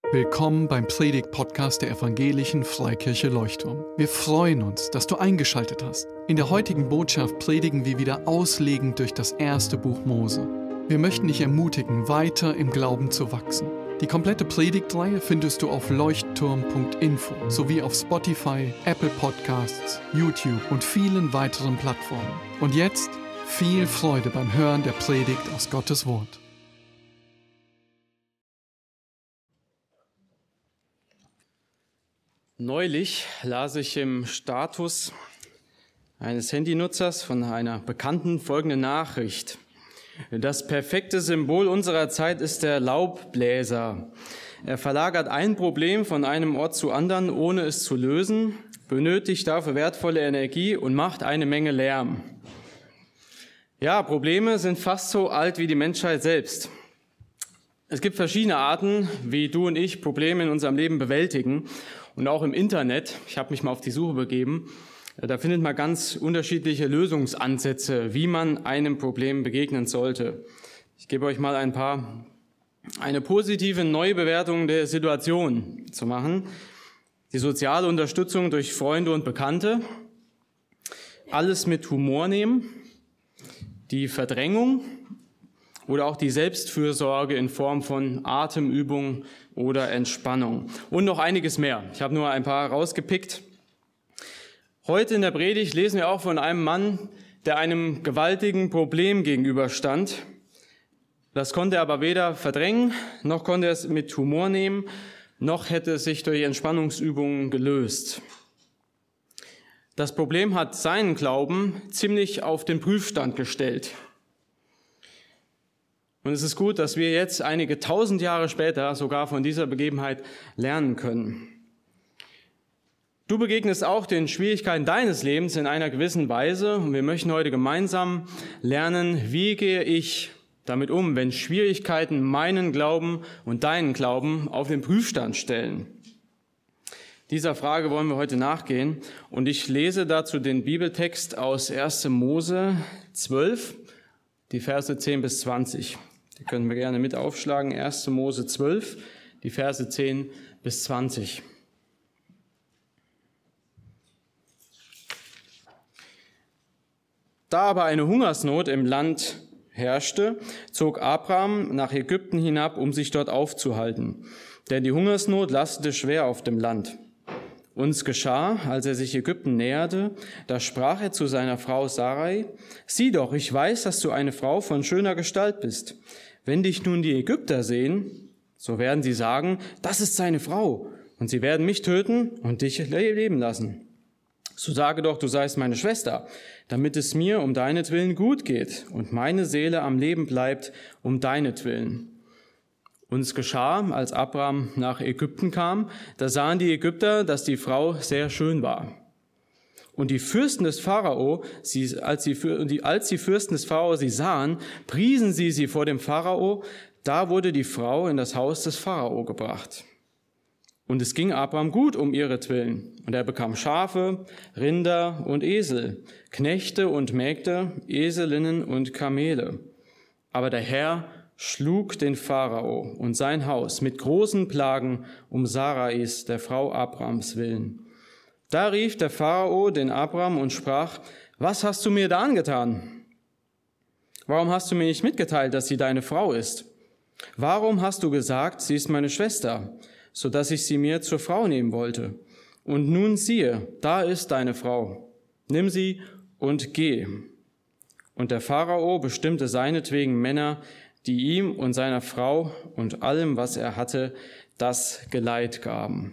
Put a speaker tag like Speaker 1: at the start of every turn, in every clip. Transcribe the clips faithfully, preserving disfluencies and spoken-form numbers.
Speaker 1: Willkommen beim Predigt-Podcast der Evangelischen Freikirche Leuchtturm. Wir freuen uns, dass du eingeschaltet hast. In der heutigen Botschaft predigen wir wieder auslegend durch das erste Buch Mose. Wir möchten dich ermutigen, weiter im Glauben zu wachsen. Die komplette Predigtreihe findest du auf leuchtturm punkt info sowie auf Spotify, Apple Podcasts, YouTube und vielen weiteren Plattformen. Und jetzt viel Freude beim Hören der Predigt aus Gottes Wort.
Speaker 2: Neulich las ich im Status eines Handynutzers von einer Bekannten folgende Nachricht. Das perfekte Symbol unserer Zeit ist der Laubbläser. Er verlagert ein Problem von einem Ort zu anderen, ohne es zu lösen, benötigt dafür wertvolle Energie und macht eine Menge Lärm. Ja, Probleme sind fast so alt wie die Menschheit selbst. Es gibt verschiedene Arten, wie du und ich Probleme in unserem Leben bewältigen. Und auch im Internet, ich habe mich mal auf die Suche begeben, da findet man ganz unterschiedliche Lösungsansätze, wie man einem Problem begegnen sollte. Ich gebe euch mal ein paar, eine positive Neubewertung der Situation zu machen. Die soziale Unterstützung durch Freunde und Bekannte, alles mit Humor nehmen, die Verdrängung oder auch die Selbstfürsorge in Form von Atemübungen oder Entspannung und noch einiges mehr. Ich habe nur ein paar rausgepickt. Heute in der Predigt lesen wir auch von einem Mann, der einem gewaltigen Problem gegenüberstand. Das konnte er aber weder verdrängen, noch konnte er es mit Humor nehmen, noch hätte es sich durch Entspannungsübungen gelöst. Das Problem hat seinen Glauben ziemlich auf den Prüfstand gestellt. Und es ist gut, dass wir jetzt einige tausend Jahre später sogar von dieser Begebenheit lernen können. Du begegnest auch den Schwierigkeiten deines Lebens in einer gewissen Weise und wir möchten heute gemeinsam lernen, wie gehe ich damit um, wenn Schwierigkeiten meinen Glauben und deinen Glauben auf den Prüfstand stellen. Dieser Frage wollen wir heute nachgehen und ich lese dazu den Bibeltext aus erster Mose zwölf, die Verse zehn bis zwanzig. Die können wir gerne mit aufschlagen. erster Mose zwölf, die Verse zehn bis zwanzig. Da aber eine Hungersnot im Land herrschte, zog Abraham nach Ägypten hinab, um sich dort aufzuhalten. Denn die Hungersnot lastete schwer auf dem Land. Und es geschah, als er sich Ägypten näherte, da sprach er zu seiner Frau Sarai: Sieh doch, ich weiß, dass du eine Frau von schöner Gestalt bist. Wenn dich nun die Ägypter sehen, so werden sie sagen, das ist seine Frau, und sie werden mich töten und dich leben lassen. So sage doch, du seist meine Schwester, damit es mir um deinetwillen gut geht und meine Seele am Leben bleibt um deinetwillen. Und es geschah, als Abraham nach Ägypten kam, da sahen die Ägypter, dass die Frau sehr schön war. Und die Fürsten des Pharao, sie, als, die, als die Fürsten des Pharao sie sahen, priesen sie sie vor dem Pharao. Da wurde die Frau in das Haus des Pharao gebracht. Und es ging Abraham gut um ihretwillen. Und er bekam Schafe, Rinder und Esel, Knechte und Mägde, Eselinnen und Kamele. Aber der Herr schlug den Pharao und sein Haus mit großen Plagen um Sarais, der Frau Abrahams, willen. Da rief der Pharao den Abraham und sprach: Was hast du mir da angetan? Warum hast du mir nicht mitgeteilt, dass sie deine Frau ist? Warum hast du gesagt, sie ist meine Schwester, so dass ich sie mir zur Frau nehmen wollte? Und nun siehe, da ist deine Frau. Nimm sie und geh. Und der Pharao bestimmte seinetwegen Männer, die ihm und seiner Frau und allem, was er hatte, das Geleit gaben.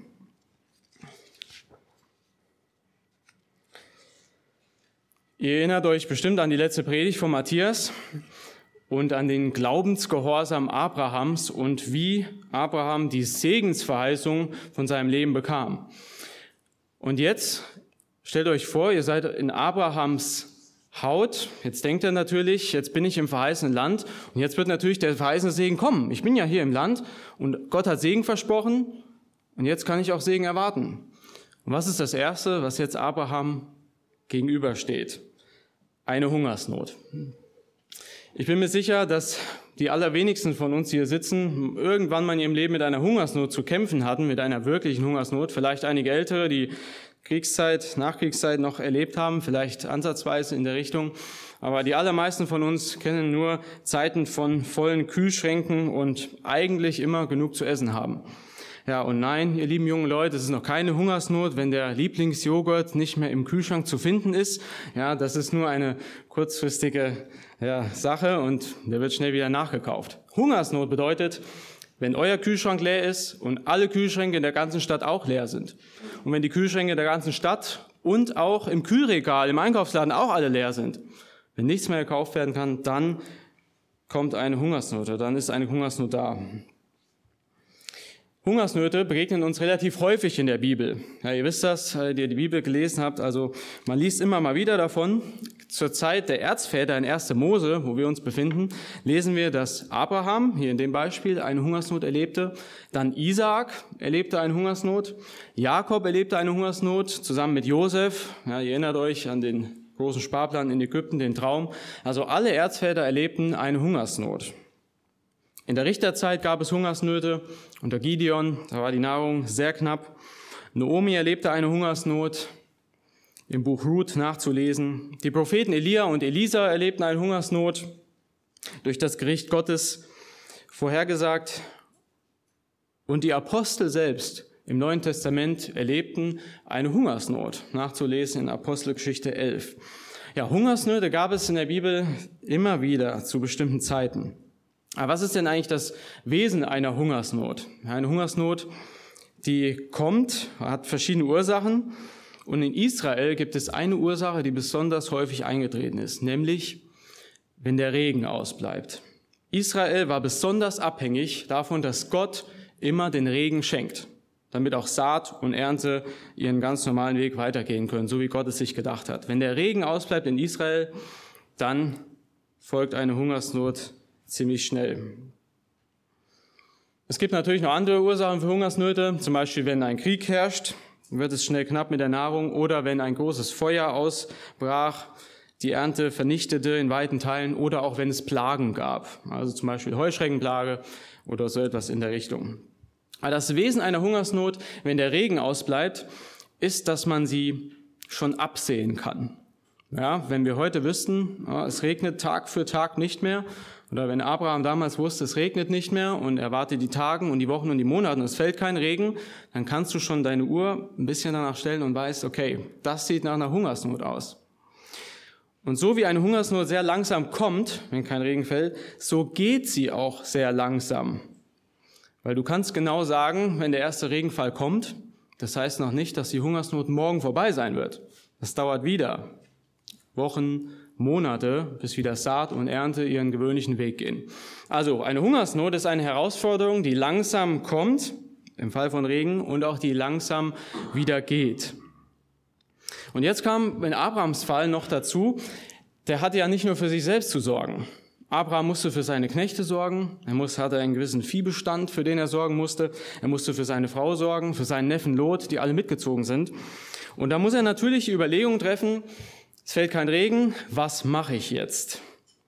Speaker 2: Ihr erinnert euch bestimmt an die letzte Predigt von Matthias und an den Glaubensgehorsam Abrahams und wie Abraham die Segensverheißung von seinem Leben bekam. Und jetzt stellt euch vor, ihr seid in Abrahams Haut. Jetzt denkt er natürlich, jetzt bin ich im verheißenen Land und jetzt wird natürlich der verheißene Segen kommen. Ich bin ja hier im Land und Gott hat Segen versprochen und jetzt kann ich auch Segen erwarten. Und was ist das Erste, was jetzt Abraham gegenübersteht? Eine Hungersnot. Ich bin mir sicher, dass die allerwenigsten von uns hier sitzen, irgendwann mal in ihrem Leben mit einer Hungersnot zu kämpfen hatten, mit einer wirklichen Hungersnot. Vielleicht einige Ältere, die Kriegszeit, Nachkriegszeit noch erlebt haben, vielleicht ansatzweise in der Richtung. Aber die allermeisten von uns kennen nur Zeiten von vollen Kühlschränken und eigentlich immer genug zu essen haben. Ja, und nein, ihr lieben jungen Leute, es ist noch keine Hungersnot, wenn der Lieblingsjoghurt nicht mehr im Kühlschrank zu finden ist. Ja, das ist nur eine kurzfristige ja, Sache und der wird schnell wieder nachgekauft. Hungersnot bedeutet, wenn euer Kühlschrank leer ist und alle Kühlschränke in der ganzen Stadt auch leer sind. Und wenn die Kühlschränke der ganzen Stadt und auch im Kühlregal, im Einkaufsladen auch alle leer sind. Wenn nichts mehr gekauft werden kann, dann kommt eine Hungersnot, oder dann ist eine Hungersnot da. Hungersnöte begegnen uns relativ häufig in der Bibel. Ja, ihr wisst das, die ihr die Bibel gelesen habt. Also man liest immer mal wieder davon. Zur Zeit der Erzväter in erster Mose, wo wir uns befinden, lesen wir, dass Abraham, hier in dem Beispiel, eine Hungersnot erlebte. Dann Isaak erlebte eine Hungersnot. Jakob erlebte eine Hungersnot zusammen mit Josef. Ja, ihr erinnert euch an den großen Sparplan in Ägypten, den Traum. Also alle Erzväter erlebten eine Hungersnot. In der Richterzeit gab es Hungersnöte. Unter Gideon, da war die Nahrung sehr knapp. Naomi erlebte eine Hungersnot, im Buch Ruth nachzulesen. Die Propheten Elia und Elisa erlebten eine Hungersnot, durch das Gericht Gottes vorhergesagt. Und die Apostel selbst im Neuen Testament erlebten eine Hungersnot, nachzulesen in Apostelgeschichte elf. Ja, Hungersnöte gab es in der Bibel immer wieder zu bestimmten Zeiten. Aber was ist denn eigentlich das Wesen einer Hungersnot? Eine Hungersnot, die kommt, hat verschiedene Ursachen. Und in Israel gibt es eine Ursache, die besonders häufig eingetreten ist, nämlich wenn der Regen ausbleibt. Israel war besonders abhängig davon, dass Gott immer den Regen schenkt, damit auch Saat und Ernte ihren ganz normalen Weg weitergehen können, so wie Gott es sich gedacht hat. Wenn der Regen ausbleibt in Israel, dann folgt eine Hungersnot ziemlich schnell. Es gibt natürlich noch andere Ursachen für Hungersnöte, zum Beispiel wenn ein Krieg herrscht, wird es schnell knapp mit der Nahrung, oder wenn ein großes Feuer ausbrach, die Ernte vernichtete in weiten Teilen, oder auch wenn es Plagen gab, also zum Beispiel Heuschreckenplage oder so etwas in der Richtung. Aber das Wesen einer Hungersnot, wenn der Regen ausbleibt, ist, dass man sie schon absehen kann. Ja, wenn wir heute wüssten, ja, es regnet Tag für Tag nicht mehr, oder wenn Abraham damals wusste, es regnet nicht mehr und er wartet die Tage und die Wochen und die Monate und es fällt kein Regen, dann kannst du schon deine Uhr ein bisschen danach stellen und weißt, okay, das sieht nach einer Hungersnot aus. Und so wie eine Hungersnot sehr langsam kommt, wenn kein Regen fällt, so geht sie auch sehr langsam. Weil du kannst genau sagen, wenn der erste Regenfall kommt, das heißt noch nicht, dass die Hungersnot morgen vorbei sein wird. Das dauert wieder Wochen, Monate, bis wieder Saat und Ernte ihren gewöhnlichen Weg gehen. Also eine Hungersnot ist eine Herausforderung, die langsam kommt, im Fall von Regen, und auch die langsam wieder geht. Und jetzt kam in Abrahams Fall noch dazu, der hatte ja nicht nur für sich selbst zu sorgen. Abraham musste für seine Knechte sorgen, er muss, hatte einen gewissen Viehbestand, für den er sorgen musste, er musste für seine Frau sorgen, für seinen Neffen Lot, die alle mitgezogen sind. Und da muss er natürlich die Überlegung treffen, es fällt kein Regen, was mache ich jetzt?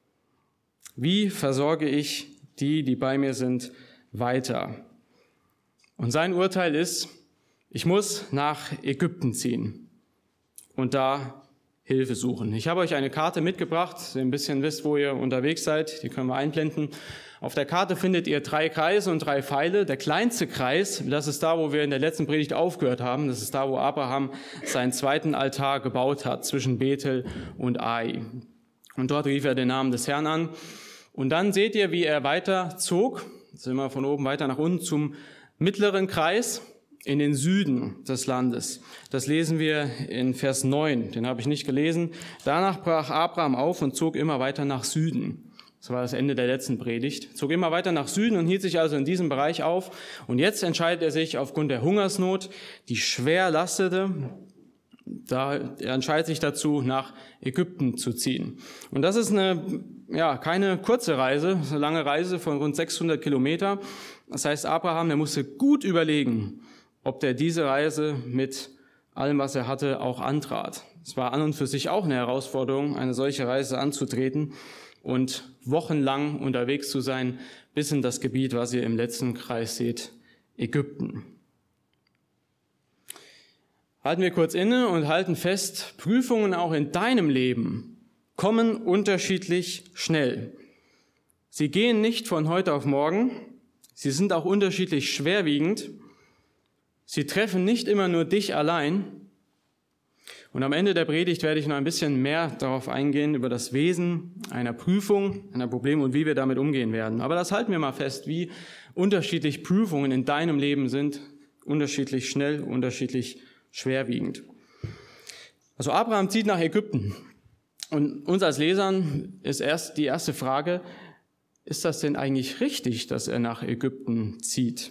Speaker 2: Wie versorge ich die, die bei mir sind, weiter? Und sein Urteil ist, ich muss nach Ägypten ziehen und da Hilfe suchen. Ich habe euch eine Karte mitgebracht, dass ihr ein bisschen wisst, wo ihr unterwegs seid. Die können wir einblenden. Auf der Karte findet ihr drei Kreise und drei Pfeile. Der kleinste Kreis, das ist da, wo wir in der letzten Predigt aufgehört haben. Das ist da, wo Abraham seinen zweiten Altar gebaut hat, zwischen Bethel und Ai. Und dort rief er den Namen des Herrn an. Und dann seht ihr, wie er weiter zog. Jetzt sind wir von oben weiter nach unten zum mittleren Kreis in den Süden des Landes. Das lesen wir in Vers neun. Den habe ich nicht gelesen. Danach brach Abraham auf und zog immer weiter nach Süden. Das war das Ende der letzten Predigt. Zog immer weiter nach Süden und hielt sich also in diesem Bereich auf. Und jetzt entscheidet er sich aufgrund der Hungersnot, die schwer lastete, da, er entscheidet sich dazu, nach Ägypten zu ziehen. Und das ist eine, ja, keine kurze Reise, eine lange Reise von rund sechshundert Kilometer. Das heißt, Abraham, der musste gut überlegen, ob der diese Reise mit allem, was er hatte, auch antrat. Es war an und für sich auch eine Herausforderung, eine solche Reise anzutreten. und wochenlang unterwegs zu sein, bis in das Gebiet, was ihr im letzten Kreis seht, Ägypten. Halten wir kurz inne und halten fest, Prüfungen auch in deinem Leben kommen unterschiedlich schnell. Sie gehen nicht von heute auf morgen, sie sind auch unterschiedlich schwerwiegend, sie treffen nicht immer nur dich allein. Und am Ende der Predigt werde ich noch ein bisschen mehr darauf eingehen, über das Wesen einer Prüfung, einer Problem und wie wir damit umgehen werden. Aber das halten wir mal fest, wie unterschiedlich Prüfungen in deinem Leben sind, unterschiedlich schnell, unterschiedlich schwerwiegend. Also Abraham zieht nach Ägypten. Und uns als Lesern ist erst die erste Frage, ist das denn eigentlich richtig, dass er nach Ägypten zieht?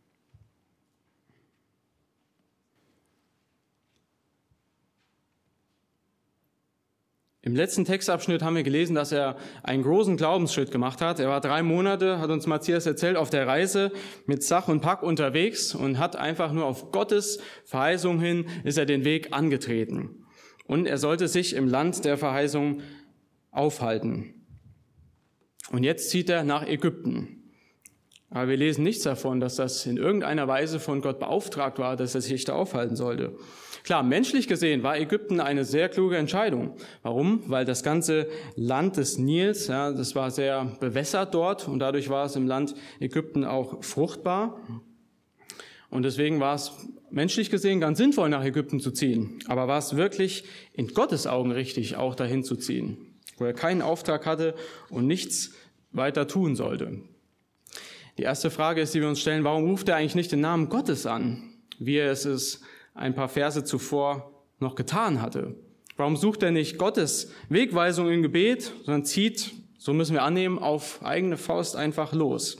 Speaker 2: Im letzten Textabschnitt haben wir gelesen, dass er einen großen Glaubensschritt gemacht hat. Er war drei Monate, hat uns Matthias erzählt, auf der Reise mit Sach und Pack unterwegs und hat einfach nur auf Gottes Verheißung hin, ist er den Weg angetreten. Und er sollte sich im Land der Verheißung aufhalten. Und jetzt zieht er nach Ägypten. Aber wir lesen nichts davon, dass das in irgendeiner Weise von Gott beauftragt war, dass er sich da aufhalten sollte. Klar, menschlich gesehen war Ägypten eine sehr kluge Entscheidung. Warum? Weil das ganze Land des Nils, ja, das war sehr bewässert dort und dadurch war es im Land Ägypten auch fruchtbar. Und deswegen war es menschlich gesehen ganz sinnvoll, nach Ägypten zu ziehen. Aber war es wirklich in Gottes Augen richtig, auch dahin zu ziehen, wo er keinen Auftrag hatte und nichts weiter tun sollte? Die erste Frage ist, die wir uns stellen, warum ruft er eigentlich nicht den Namen Gottes an, wie er es ist, ein paar Verse zuvor noch getan hatte? Warum sucht er nicht Gottes Wegweisung im Gebet, sondern zieht, so müssen wir annehmen, auf eigene Faust einfach los?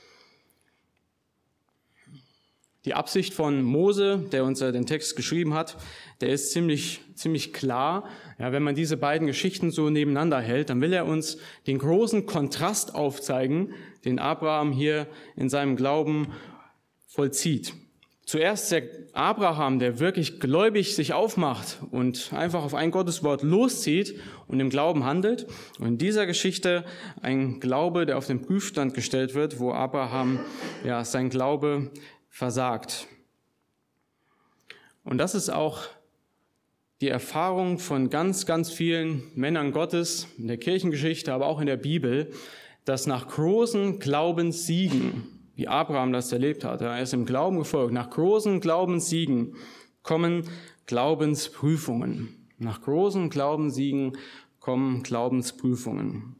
Speaker 2: Die Absicht von Mose, der uns ja den Text geschrieben hat, der ist ziemlich, ziemlich klar. Ja, wenn man diese beiden Geschichten so nebeneinander hält, dann will er uns den großen Kontrast aufzeigen, den Abraham hier in seinem Glauben vollzieht. Zuerst der Abraham, der wirklich gläubig sich aufmacht und einfach auf ein Gotteswort loszieht und im Glauben handelt. Und in dieser Geschichte ein Glaube, der auf den Prüfstand gestellt wird, wo Abraham ja sein Glaube versagt. Und das ist auch die Erfahrung von ganz, ganz vielen Männern Gottes in der Kirchengeschichte, aber auch in der Bibel, dass nach großen Glaubenssiegen, wie Abraham das erlebt hat, er ist im Glauben gefolgt, nach großen Glaubenssiegen kommen Glaubensprüfungen. Nach großen Glaubenssiegen kommen Glaubensprüfungen.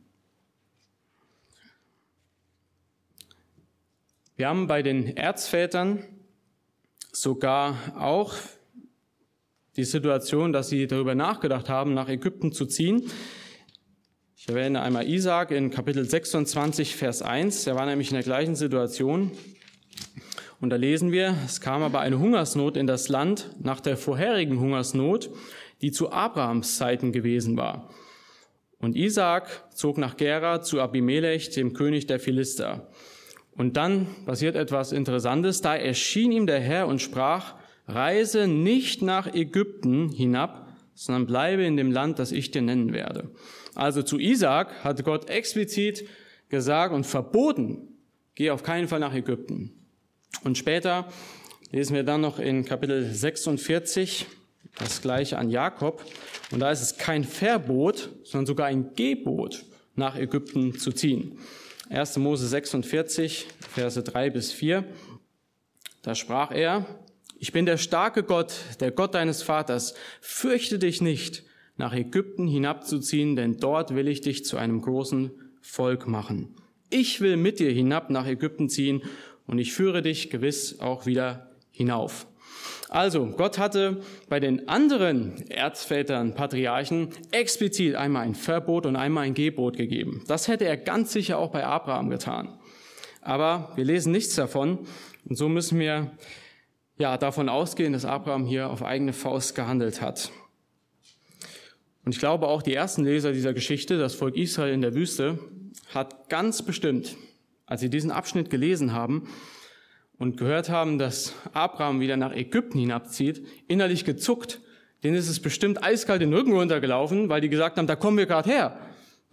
Speaker 2: Wir haben bei den Erzvätern sogar auch die Situation, dass sie darüber nachgedacht haben, nach Ägypten zu ziehen. Ich erwähne einmal Isaak in Kapitel sechsundzwanzig, Vers eins. Er war nämlich in der gleichen Situation. Und da lesen wir, es kam aber eine Hungersnot in das Land nach der vorherigen Hungersnot, die zu Abrahams Zeiten gewesen war. Und Isaak zog nach Gera zu Abimelech, dem König der Philister. Und dann passiert etwas Interessantes. Da erschien ihm der Herr und sprach, reise nicht nach Ägypten hinab, sondern bleibe in dem Land, das ich dir nennen werde. Also zu Isaak hatte Gott explizit gesagt und verboten, geh auf keinen Fall nach Ägypten. Und später lesen wir dann noch in Kapitel sechsundvierzig das Gleiche an Jakob. Und da ist es kein Verbot, sondern sogar ein Gebot, nach Ägypten zu ziehen. erster Mose sechsundvierzig, Verse drei bis vier. Da sprach er, ich bin der starke Gott, der Gott deines Vaters. Fürchte dich nicht, nach Ägypten hinabzuziehen, denn dort will ich dich zu einem großen Volk machen. Ich will mit dir hinab nach Ägypten ziehen und ich führe dich gewiss auch wieder hinauf. Also, Gott hatte bei den anderen Erzvätern, Patriarchen, explizit einmal ein Verbot und einmal ein Gebot gegeben. Das hätte er ganz sicher auch bei Abraham getan. Aber wir lesen nichts davon und so müssen wir ja davon ausgehen, dass Abraham hier auf eigene Faust gehandelt hat. Und ich glaube auch die ersten Leser dieser Geschichte, das Volk Israel in der Wüste, hat ganz bestimmt, als sie diesen Abschnitt gelesen haben und gehört haben, dass Abraham wieder nach Ägypten hinabzieht, innerlich gezuckt. Denen ist es bestimmt eiskalt den Rücken runtergelaufen, weil die gesagt haben, da kommen wir gerade her.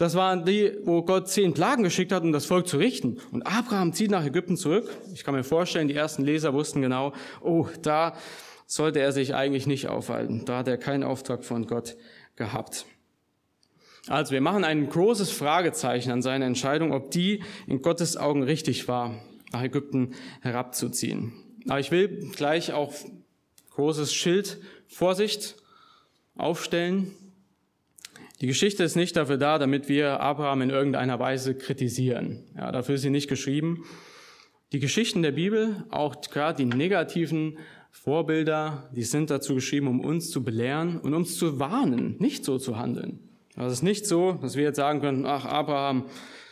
Speaker 2: Das waren die, wo Gott zehn Plagen geschickt hat, um das Volk zu richten. Und Abraham zieht nach Ägypten zurück. Ich kann mir vorstellen, die ersten Leser wussten genau, oh, da sollte er sich eigentlich nicht aufhalten. Da hat er keinen Auftrag von Gott gehabt. Also wir machen ein großes Fragezeichen an seine Entscheidung, ob die in Gottes Augen richtig war, nach Ägypten herabzuziehen. Aber ich will gleich auch großes Schild Vorsicht aufstellen. Die Geschichte ist nicht dafür da, damit wir Abraham in irgendeiner Weise kritisieren. Ja, dafür ist sie nicht geschrieben. Die Geschichten der Bibel, auch gerade die negativen Vorbilder, die sind dazu geschrieben, um uns zu belehren und uns zu warnen, nicht so zu handeln. Also es ist nicht so, dass wir jetzt sagen können, ach Abraham,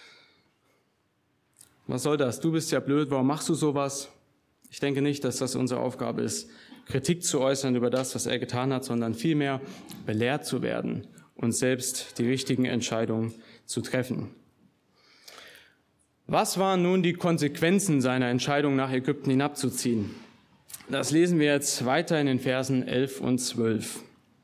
Speaker 2: was soll das? Du bist ja blöd, warum machst du sowas? Ich denke nicht, dass das unsere Aufgabe ist, Kritik zu äußern über das, was er getan hat, sondern vielmehr belehrt zu werden und selbst die richtigen Entscheidungen zu treffen. Was waren nun die Konsequenzen seiner Entscheidung, nach Ägypten hinabzuziehen? Das lesen wir jetzt weiter in den Versen elf und zwölf.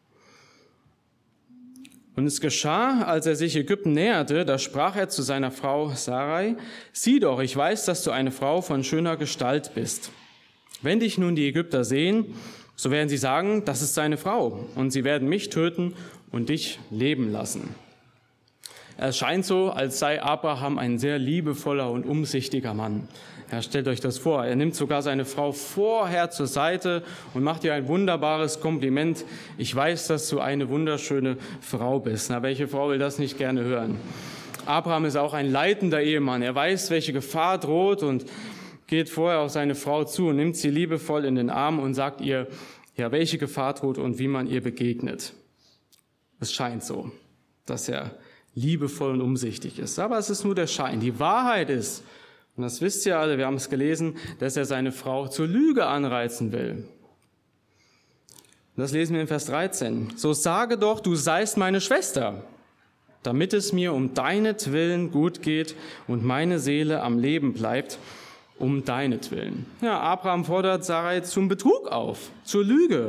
Speaker 2: Und es geschah, als er sich Ägypten näherte, da sprach er zu seiner Frau Sarai, sieh doch, ich weiß, dass du eine Frau von schöner Gestalt bist. Wenn dich nun die Ägypter sehen, so werden sie sagen, das ist seine Frau, und sie werden mich töten und dich leben lassen. Es scheint so, als sei Abraham ein sehr liebevoller und umsichtiger Mann. Ja, stellt euch das vor, er nimmt sogar seine Frau vorher zur Seite und macht ihr ein wunderbares Kompliment. Ich weiß, dass du eine wunderschöne Frau bist. Na, welche Frau will das nicht gerne hören? Abraham ist auch ein leitender Ehemann. Er weiß, welche Gefahr droht und geht vorher auf seine Frau zu und nimmt sie liebevoll in den Arm und sagt ihr, ja, welche Gefahr droht und wie man ihr begegnet. Es scheint so, dass er liebevoll und umsichtig ist. Aber es ist nur der Schein. Die Wahrheit ist, und das wisst ihr alle, wir haben es gelesen, dass er seine Frau zur Lüge anreizen will. Und das lesen wir in Vers dreizehn. So sage doch, du seist meine Schwester, damit es mir um deinetwillen gut geht und meine Seele am Leben bleibt, um deinetwillen. Ja, Abraham fordert Sarai zum Betrug auf, zur Lüge.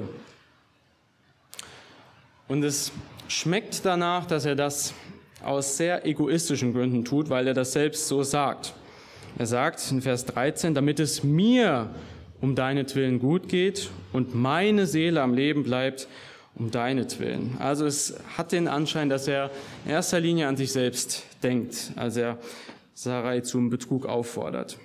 Speaker 2: Und es schmeckt danach, dass er das aus sehr egoistischen Gründen tut, weil er das selbst so sagt. Er sagt in Vers dreizehn, damit es mir um deinetwillen gut geht und meine Seele am Leben bleibt, um deinetwillen. Also es hat den Anschein, dass er in erster Linie an sich selbst denkt, als er Sarai zum Betrug auffordert.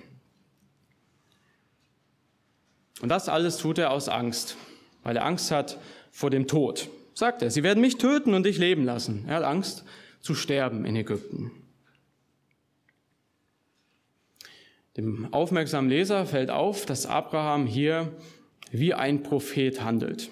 Speaker 2: Und das alles tut er aus Angst, weil er Angst hat vor dem Tod. Sagt er, sie werden mich töten und dich leben lassen. Er hat Angst zu sterben in Ägypten. Dem aufmerksamen Leser fällt auf, dass Abraham hier wie ein Prophet handelt.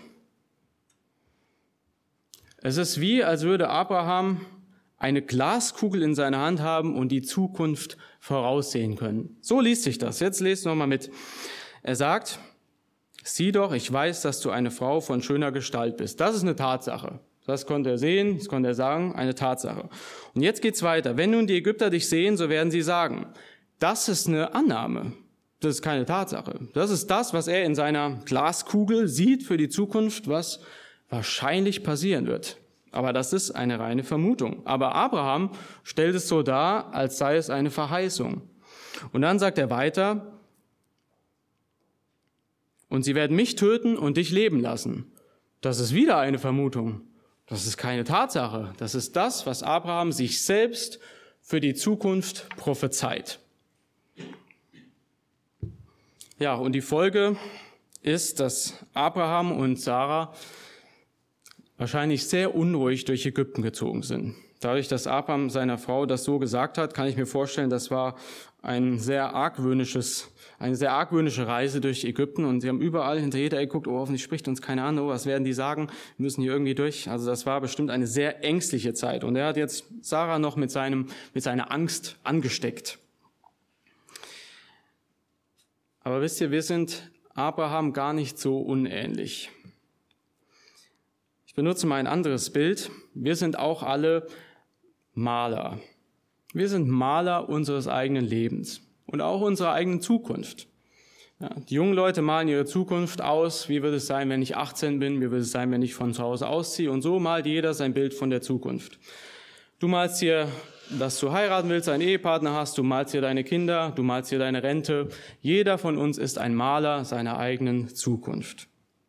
Speaker 2: Es ist wie, als würde Abraham eine Glaskugel in seiner Hand haben und die Zukunft voraussehen können. So liest sich das. Jetzt lest nochmal mit. Er sagt, sieh doch, ich weiß, dass du eine Frau von schöner Gestalt bist. Das ist eine Tatsache. Das konnte er sehen, das konnte er sagen, eine Tatsache. Und jetzt geht's weiter. Wenn nun die Ägypter dich sehen, so werden sie sagen, das ist eine Annahme, das ist keine Tatsache. Das ist das, was er in seiner Glaskugel sieht für die Zukunft, was wahrscheinlich passieren wird. Aber das ist eine reine Vermutung. Aber Abraham stellt es so dar, als sei es eine Verheißung. Und dann sagt er weiter, und sie werden mich töten und dich leben lassen. Das ist wieder eine Vermutung. Das ist keine Tatsache. Das ist das, was Abraham sich selbst für die Zukunft prophezeit. Ja, und die Folge ist, dass Abraham und Sarah wahrscheinlich sehr unruhig durch Ägypten gezogen sind. Dadurch, dass Abraham seiner Frau das so gesagt hat, kann ich mir vorstellen, das war ein sehr argwöhnisches, eine sehr argwöhnische Reise durch Ägypten und sie haben überall hinter jeder Ecke geguckt, oh, hoffentlich spricht uns keiner an, oh, was werden die sagen, wir müssen hier irgendwie durch. Also das war bestimmt eine sehr ängstliche Zeit und er hat jetzt Sarah noch mit seinem, mit seiner Angst angesteckt. Aber wisst ihr, wir sind Abraham gar nicht so unähnlich. Ich benutze mal ein anderes Bild. Wir sind auch alle Maler. Wir sind Maler unseres eigenen Lebens und auch unserer eigenen Zukunft. Ja, die jungen Leute malen ihre Zukunft aus. Wie wird es sein, wenn ich achtzehn bin? Wie wird es sein, wenn ich von zu Hause ausziehe? Und so malt jeder sein Bild von der Zukunft. Du malst dir, dass du heiraten willst, einen Ehepartner hast, du malst dir deine Kinder, du malst dir deine Rente. Jeder von uns ist ein Maler seiner eigenen Zukunft.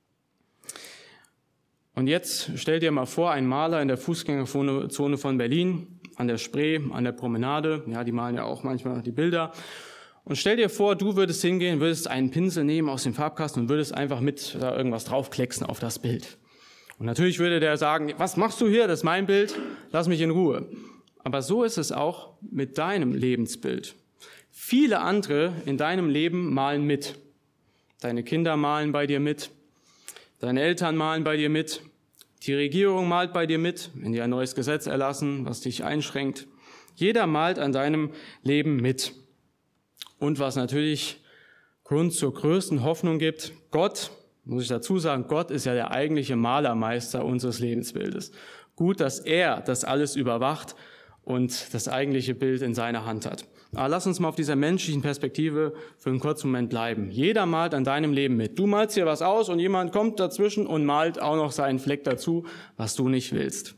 Speaker 2: Und jetzt stell dir mal vor, ein Maler in der Fußgängerzone von Berlin, an der Spree, an der Promenade, ja, die malen ja auch manchmal die Bilder. Und stell dir vor, du würdest hingehen, würdest einen Pinsel nehmen aus dem Farbkasten und würdest einfach mit da irgendwas draufklecksen auf das Bild. Und natürlich würde der sagen, was machst du hier, das ist mein Bild, lass mich in Ruhe. Aber so ist es auch mit deinem Lebensbild. Viele andere in deinem Leben malen mit. Deine Kinder malen bei dir mit, deine Eltern malen bei dir mit, die Regierung malt bei dir mit, wenn die ein neues Gesetz erlassen, was dich einschränkt. Jeder malt an deinem Leben mit. Und was natürlich Grund zur größten Hoffnung gibt, Gott, muss ich dazu sagen, Gott ist ja der eigentliche Malermeister unseres Lebensbildes. Gut, dass er das alles überwacht und das eigentliche Bild in seiner Hand hat. Aber lass uns mal auf dieser menschlichen Perspektive für einen kurzen Moment bleiben. Jeder malt an deinem Leben mit. Du malst dir was aus und jemand kommt dazwischen und malt auch noch seinen Fleck dazu, was du nicht willst.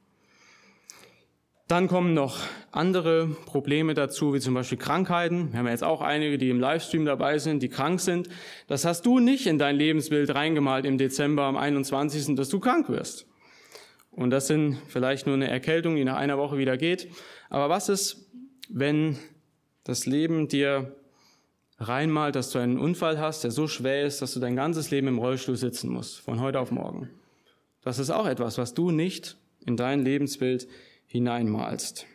Speaker 2: Dann kommen noch andere Probleme dazu, wie zum Beispiel Krankheiten. Wir haben ja jetzt auch einige, die im Livestream dabei sind, die krank sind. Das hast du nicht in dein Lebensbild reingemalt im Dezember am einundzwanzigsten, dass du krank wirst. Und das sind vielleicht nur eine Erkältung, die nach einer Woche wieder geht. Aber was ist, wenn das Leben dir reinmalt, dass du einen Unfall hast, der so schwer ist, dass du dein ganzes Leben im Rollstuhl sitzen musst, von heute auf morgen? Das ist auch etwas, was du nicht in dein Lebensbild hineinmalst.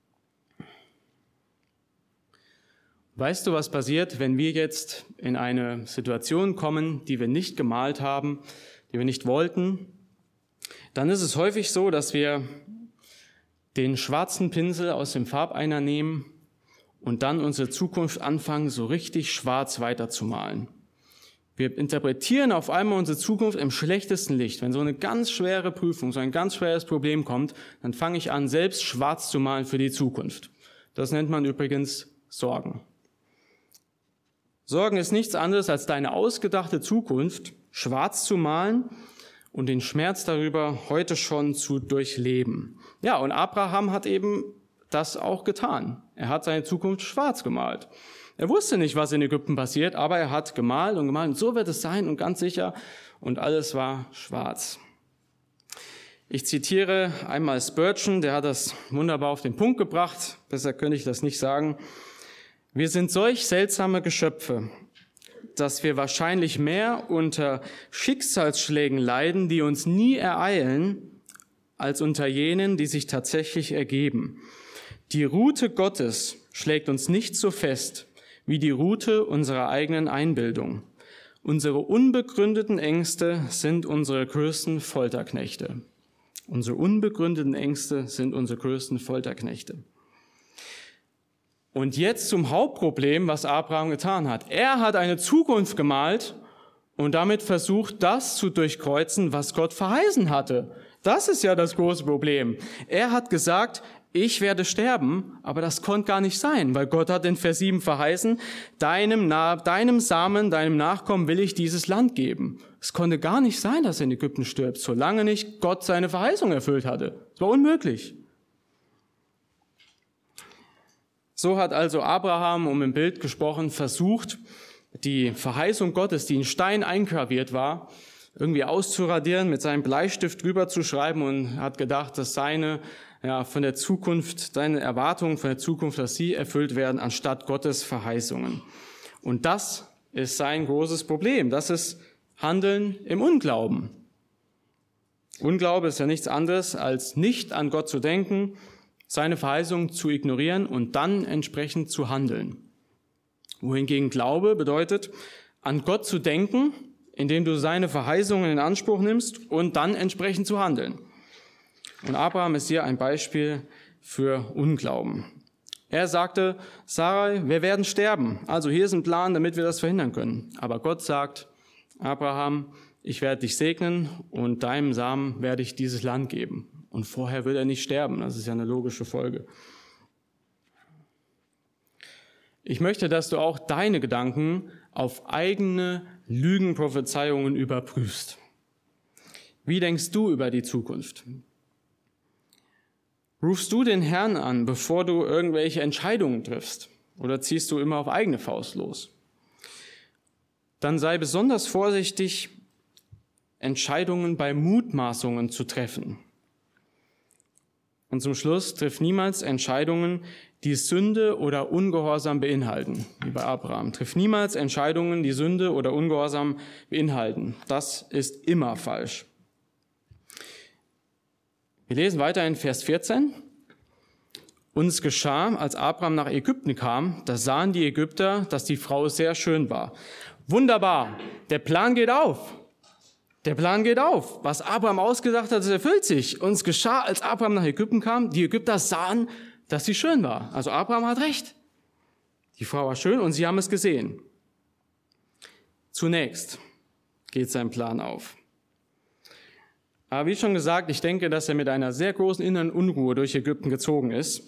Speaker 2: Weißt du, was passiert, wenn wir jetzt in eine Situation kommen, die wir nicht gemalt haben, die wir nicht wollten? Dann ist es häufig so, dass wir den schwarzen Pinsel aus dem Farbeimer nehmen und dann unsere Zukunft anfangen, so richtig schwarz weiterzumalen. Wir interpretieren auf einmal unsere Zukunft im schlechtesten Licht. Wenn so eine ganz schwere Prüfung, so ein ganz schweres Problem kommt, dann fange ich an, selbst schwarz zu malen für die Zukunft. Das nennt man übrigens Sorgen. Sorgen ist nichts anderes, als deine ausgedachte Zukunft schwarz zu malen und den Schmerz darüber heute schon zu durchleben. Ja, und Abraham hat eben das auch getan. Er hat seine Zukunft schwarz gemalt. Er wusste nicht, was in Ägypten passiert, aber er hat gemalt und gemalt. Und so wird es sein und ganz sicher. Und alles war schwarz. Ich zitiere einmal Spurgeon, der hat das wunderbar auf den Punkt gebracht. Besser könnte ich das nicht sagen. Wir sind solch seltsame Geschöpfe, dass wir wahrscheinlich mehr unter Schicksalsschlägen leiden, die uns nie ereilen, als unter jenen, die sich tatsächlich ergeben. Die Rute Gottes schlägt uns nicht so fest wie die Rute unserer eigenen Einbildung. Unsere unbegründeten Ängste sind unsere größten Folterknechte. Unsere unbegründeten Ängste sind unsere größten Folterknechte. Und jetzt zum Hauptproblem, was Abraham getan hat. Er hat eine Zukunft gemalt und damit versucht, das zu durchkreuzen, was Gott verheißen hatte. Das ist ja das große Problem. Er hat gesagt, ich werde sterben, aber das konnte gar nicht sein, weil Gott hat in Vers sieben verheißen, deinem, Na- deinem Samen, deinem Nachkommen will ich dieses Land geben. Es konnte gar nicht sein, dass er in Ägypten stirbt, solange nicht Gott seine Verheißung erfüllt hatte. Es war unmöglich. So hat also Abraham, um im Bild gesprochen, versucht, die Verheißung Gottes, die in Stein eingraviert war, irgendwie auszuradieren, mit seinem Bleistift drüber zu schreiben und hat gedacht, dass seine ja, von der Zukunft, seine Erwartungen von der Zukunft, dass sie erfüllt werden, anstatt Gottes Verheißungen. Und das ist sein großes Problem. Das ist Handeln im Unglauben. Unglaube ist ja nichts anderes, als nicht an Gott zu denken, seine Verheißungen zu ignorieren und dann entsprechend zu handeln. Wohingegen Glaube bedeutet, an Gott zu denken, indem du seine Verheißungen in Anspruch nimmst und dann entsprechend zu handeln. Und Abraham ist hier ein Beispiel für Unglauben. Er sagte, Sarai, wir werden sterben. Also hier ist ein Plan, damit wir das verhindern können. Aber Gott sagt, Abraham, ich werde dich segnen und deinem Samen werde ich dieses Land geben. Und vorher wird er nicht sterben. Das ist ja eine logische Folge. Ich möchte, dass du auch deine Gedanken auf eigene Lügenprophezeiungen überprüfst. Wie denkst du über die Zukunft? Rufst du den Herrn an, bevor du irgendwelche Entscheidungen triffst? Oder ziehst du immer auf eigene Faust los? Dann sei besonders vorsichtig, Entscheidungen bei Mutmaßungen zu treffen. Und zum Schluss, triff niemals Entscheidungen, die Sünde oder Ungehorsam beinhalten, wie bei Abraham. Triff niemals Entscheidungen, die Sünde oder Ungehorsam beinhalten. Das ist immer falsch. Wir lesen weiter in Vers vierzehn. Und es geschah, als Abraham nach Ägypten kam, da sahen die Ägypter, dass die Frau sehr schön war. Wunderbar, der Plan geht auf. Der Plan geht auf. Was Abraham ausgedacht hat, das erfüllt sich. Und es geschah, als Abraham nach Ägypten kam, die Ägypter sahen, dass sie schön war. Also Abraham hat recht. Die Frau war schön und sie haben es gesehen. Zunächst geht sein Plan auf. Aber wie schon gesagt, ich denke, dass er mit einer sehr großen inneren Unruhe durch Ägypten gezogen ist.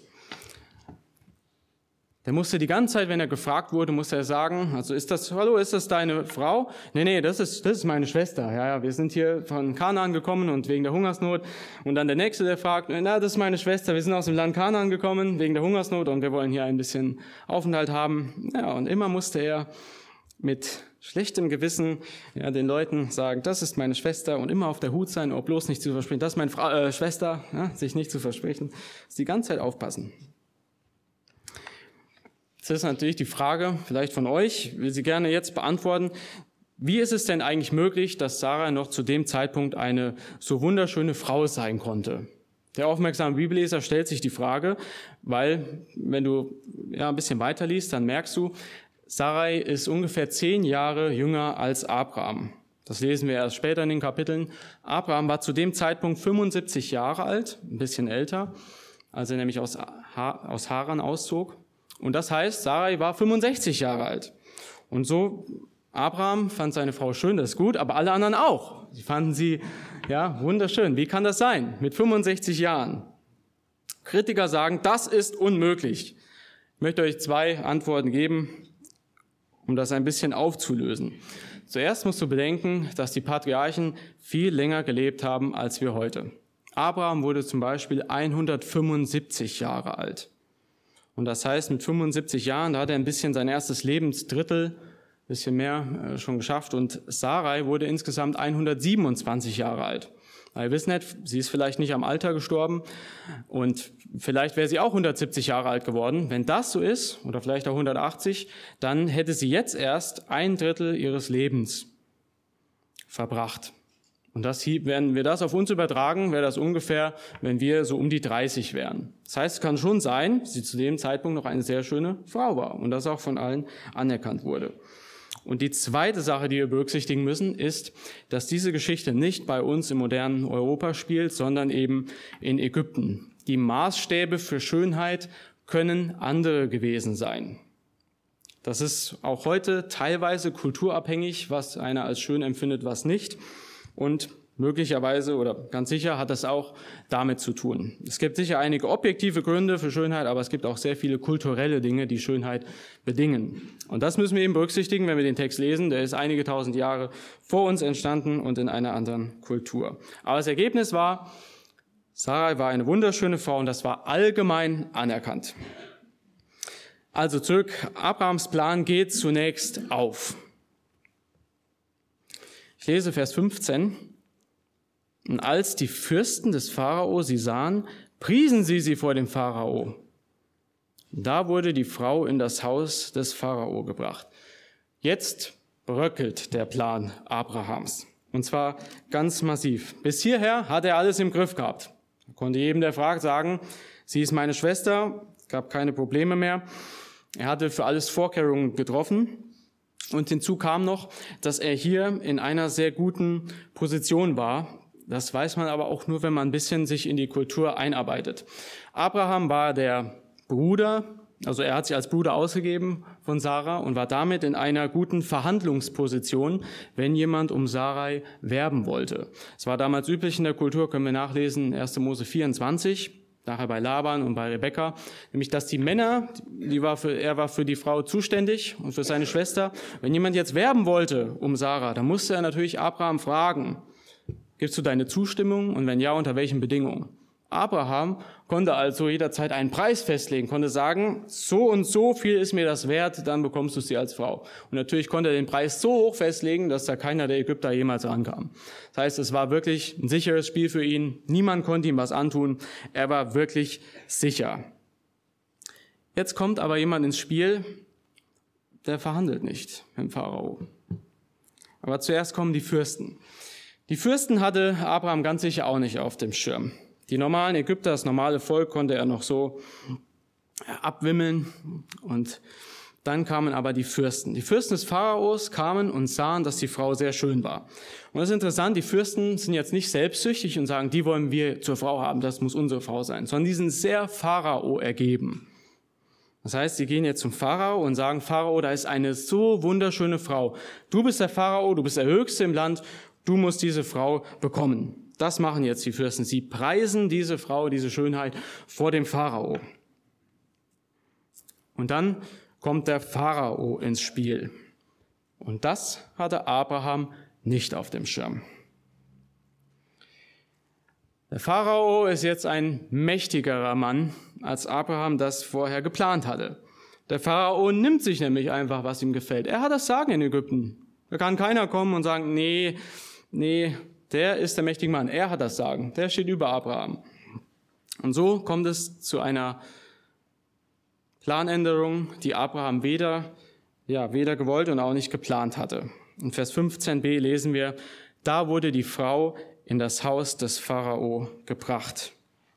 Speaker 2: Der musste die ganze Zeit, wenn er gefragt wurde, musste er sagen, also ist das, hallo, ist das deine Frau? Nee, nee, das ist, das ist meine Schwester. Ja, ja, wir sind hier von Kanaan gekommen und wegen der Hungersnot. Und dann der Nächste, der fragt, na, das ist meine Schwester, wir sind aus dem Land Kanaan gekommen wegen der Hungersnot und wir wollen hier ein bisschen Aufenthalt haben. Ja, und immer musste er mit schlechtem Gewissen ja, den Leuten sagen, das ist meine Schwester und immer auf der Hut sein, ob bloß nicht zu versprechen, das ist meine Fra- äh, Schwester, ja, sich nicht zu versprechen, die ganze Zeit aufpassen. Jetzt ist natürlich die Frage, vielleicht von euch, will sie gerne jetzt beantworten, wie ist es denn eigentlich möglich, dass Sarah noch zu dem Zeitpunkt eine so wunderschöne Frau sein konnte? Der aufmerksame Bibelleser stellt sich die Frage, weil, wenn du ja ein bisschen weiterliest, dann merkst du, Sarai ist ungefähr zehn Jahre jünger als Abraham. Das lesen wir erst später in den Kapiteln. Abraham war zu dem Zeitpunkt fünfundsiebzig Jahre alt, ein bisschen älter, als er nämlich aus, ha- aus Haran auszog. Und das heißt, Sarai war fünfundsechzig Jahre alt. Und so, Abraham fand seine Frau schön, das ist gut, aber alle anderen auch. Sie fanden sie, ja, wunderschön. Wie kann das sein? Mit fünfundsechzig Jahren. Kritiker sagen, das ist unmöglich. Ich möchte euch zwei Antworten geben, um das ein bisschen aufzulösen. Zuerst musst du bedenken, dass die Patriarchen viel länger gelebt haben als wir heute. Abraham wurde zum Beispiel hundertfünfundsiebzig Jahre alt. Und das heißt, mit fünfundsiebzig Jahren, da hat er ein bisschen sein erstes Lebensdrittel, ein bisschen mehr äh, schon geschafft. Und Sarai wurde insgesamt hundertsiebenundzwanzig Jahre alt. Wir wissen nicht, sie ist vielleicht nicht am Alter gestorben und vielleicht wäre sie auch hundertsiebzig Jahre alt geworden. Wenn das so ist, oder vielleicht auch hundertachtzig, dann hätte sie jetzt erst ein Drittel ihres Lebens verbracht. Und das, wenn wir das auf uns übertragen, wäre das ungefähr, wenn wir so um die dreißig wären. Das heißt, es kann schon sein, dass sie zu dem Zeitpunkt noch eine sehr schöne Frau war und das auch von allen anerkannt wurde. Und die zweite Sache, die wir berücksichtigen müssen, ist, dass diese Geschichte nicht bei uns im modernen Europa spielt, sondern eben in Ägypten. Die Maßstäbe für Schönheit können andere gewesen sein. Das ist auch heute teilweise kulturabhängig, was einer als schön empfindet, was nicht. Und möglicherweise oder ganz sicher hat das auch damit zu tun. Es gibt sicher einige objektive Gründe für Schönheit, aber es gibt auch sehr viele kulturelle Dinge, die Schönheit bedingen. Und das müssen wir eben berücksichtigen, wenn wir den Text lesen. Der ist einige tausend Jahre vor uns entstanden und in einer anderen Kultur. Aber das Ergebnis war, Sarai war eine wunderschöne Frau und das war allgemein anerkannt. Also zurück, Abrahams Plan geht zunächst auf. Ich lese Vers fünfzehn. Und als die Fürsten des Pharao sie sahen, priesen sie sie vor dem Pharao. Da wurde die Frau in das Haus des Pharao gebracht. Jetzt bröckelt der Plan Abrahams. Und zwar ganz massiv. Bis hierher hat er alles im Griff gehabt. Er konnte jedem, der fragt, sagen, sie ist meine Schwester, gab keine Probleme mehr. Er hatte für alles Vorkehrungen getroffen. Und hinzu kam noch, dass er hier in einer sehr guten Position war. Das weiß man aber auch nur, wenn man ein bisschen sich in die Kultur einarbeitet. Abraham war der Bruder, also er hat sich als Bruder ausgegeben von Sarah und war damit in einer guten Verhandlungsposition, wenn jemand um Sarai werben wollte. Es war damals üblich in der Kultur, können wir nachlesen, erster Mose vierundzwanzig, nachher bei Laban und bei Rebekka, nämlich dass die Männer, die war für, er war für die Frau zuständig und für seine Schwester. Wenn jemand jetzt werben wollte um Sarah, dann musste er natürlich Abraham fragen, gibst du deine Zustimmung und wenn ja, unter welchen Bedingungen? Abraham konnte also jederzeit einen Preis festlegen, konnte sagen, so und so viel ist mir das wert, dann bekommst du sie als Frau. Und natürlich konnte er den Preis so hoch festlegen, dass da keiner der Ägypter jemals rankam. Das heißt, es war wirklich ein sicheres Spiel für ihn. Niemand konnte ihm was antun. Er war wirklich sicher. Jetzt kommt aber jemand ins Spiel, der verhandelt nicht mit dem Pharao. Aber zuerst kommen die Fürsten. Die Fürsten hatte Abraham ganz sicher auch nicht auf dem Schirm. Die normalen Ägypter, das normale Volk, konnte er noch so abwimmeln. Und dann kamen aber die Fürsten. Die Fürsten des Pharaos kamen und sahen, dass die Frau sehr schön war. Und das ist interessant, die Fürsten sind jetzt nicht selbstsüchtig und sagen, die wollen wir zur Frau haben, das muss unsere Frau sein, sondern die sind sehr Pharao ergeben. Das heißt, sie gehen jetzt zum Pharao und sagen, Pharao, da ist eine so wunderschöne Frau. Du bist der Pharao, du bist der Höchste im Land, du musst diese Frau bekommen. Das machen jetzt die Fürsten. Sie preisen diese Frau, diese Schönheit vor dem Pharao. Und dann kommt der Pharao ins Spiel. Und das hatte Abraham nicht auf dem Schirm. Der Pharao ist jetzt ein mächtigerer Mann, als Abraham das vorher geplant hatte. Der Pharao nimmt sich nämlich einfach, was ihm gefällt. Er hat das Sagen in Ägypten. Da kann keiner kommen und sagen, nee, nee, der ist der mächtige Mann. Er hat das Sagen. Der steht über Abraham. Und so kommt es zu einer Planänderung, die Abraham weder, ja, weder gewollt und auch nicht geplant hatte. In Vers fünfzehn b lesen wir, da wurde die Frau in das Haus des Pharao gebracht.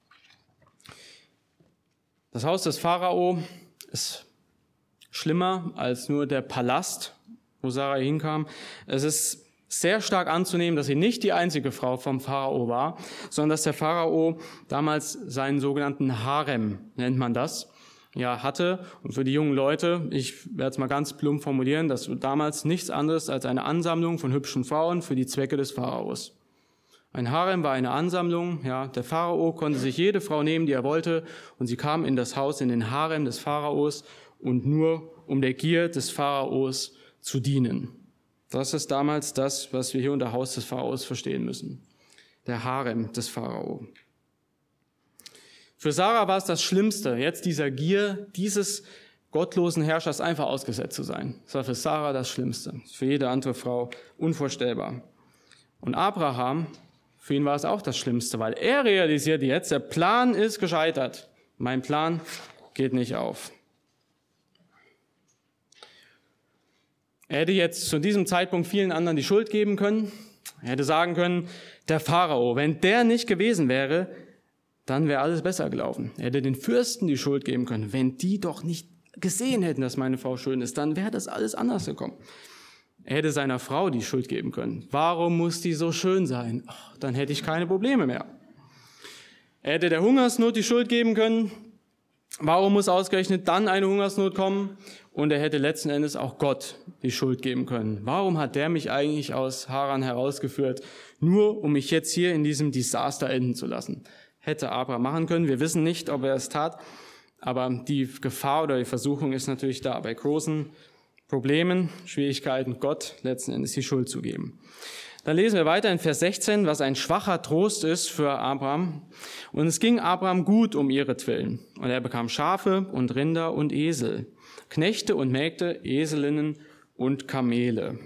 Speaker 2: Das Haus des Pharao ist schlimmer als nur der Palast, wo Sarai hinkam. Es ist sehr stark anzunehmen, dass sie nicht die einzige Frau vom Pharao war, sondern dass der Pharao damals seinen sogenannten Harem, nennt man das, ja, hatte. Und für die jungen Leute, ich werde es mal ganz plump formulieren, das war damals nichts anderes als eine Ansammlung von hübschen Frauen für die Zwecke des Pharaos. Ein Harem war eine Ansammlung, ja, der Pharao konnte sich jede Frau nehmen, die er wollte, und sie kam in das Haus, in den Harem des Pharaos, und nur um der Gier des Pharaos zu dienen. Das ist damals das, was wir hier unter Haus des Pharaos verstehen müssen. Der Harem des Pharao. Für Sarah war es das Schlimmste, jetzt dieser Gier dieses gottlosen Herrschers einfach ausgesetzt zu sein. Das war für Sarah das Schlimmste. Für jede andere Frau unvorstellbar. Und Abraham, für ihn war es auch das Schlimmste, weil er realisiert jetzt, der Plan ist gescheitert. Mein Plan geht nicht auf. Er hätte jetzt zu diesem Zeitpunkt vielen anderen die Schuld geben können. Er hätte sagen können, der Pharao, wenn der nicht gewesen wäre, dann wäre alles besser gelaufen. Er hätte den Fürsten die Schuld geben können. Wenn die doch nicht gesehen hätten, dass meine Frau schön ist, dann wäre das alles anders gekommen. Er hätte seiner Frau die Schuld geben können. Warum muss die so schön sein? Ach, dann hätte ich keine Probleme mehr. Er hätte der Hungersnot die Schuld geben können. Warum muss ausgerechnet dann eine Hungersnot kommen? Und er hätte letzten Endes auch Gott die Schuld geben können. Warum hat der mich eigentlich aus Haran herausgeführt, nur um mich jetzt hier in diesem Desaster enden zu lassen? Hätte Abraham machen können. Wir wissen nicht, ob er es tat, aber die Gefahr oder die Versuchung ist natürlich da, bei großen Problemen, Schwierigkeiten, Gott letzten Endes die Schuld zu geben. Dann lesen wir weiter in Vers sechzehn, was ein schwacher Trost ist für Abraham. Und es ging Abraham gut um ihretwillen. Und er bekam Schafe und Rinder und Esel, Knechte und Mägde, Eselinnen und Kamele.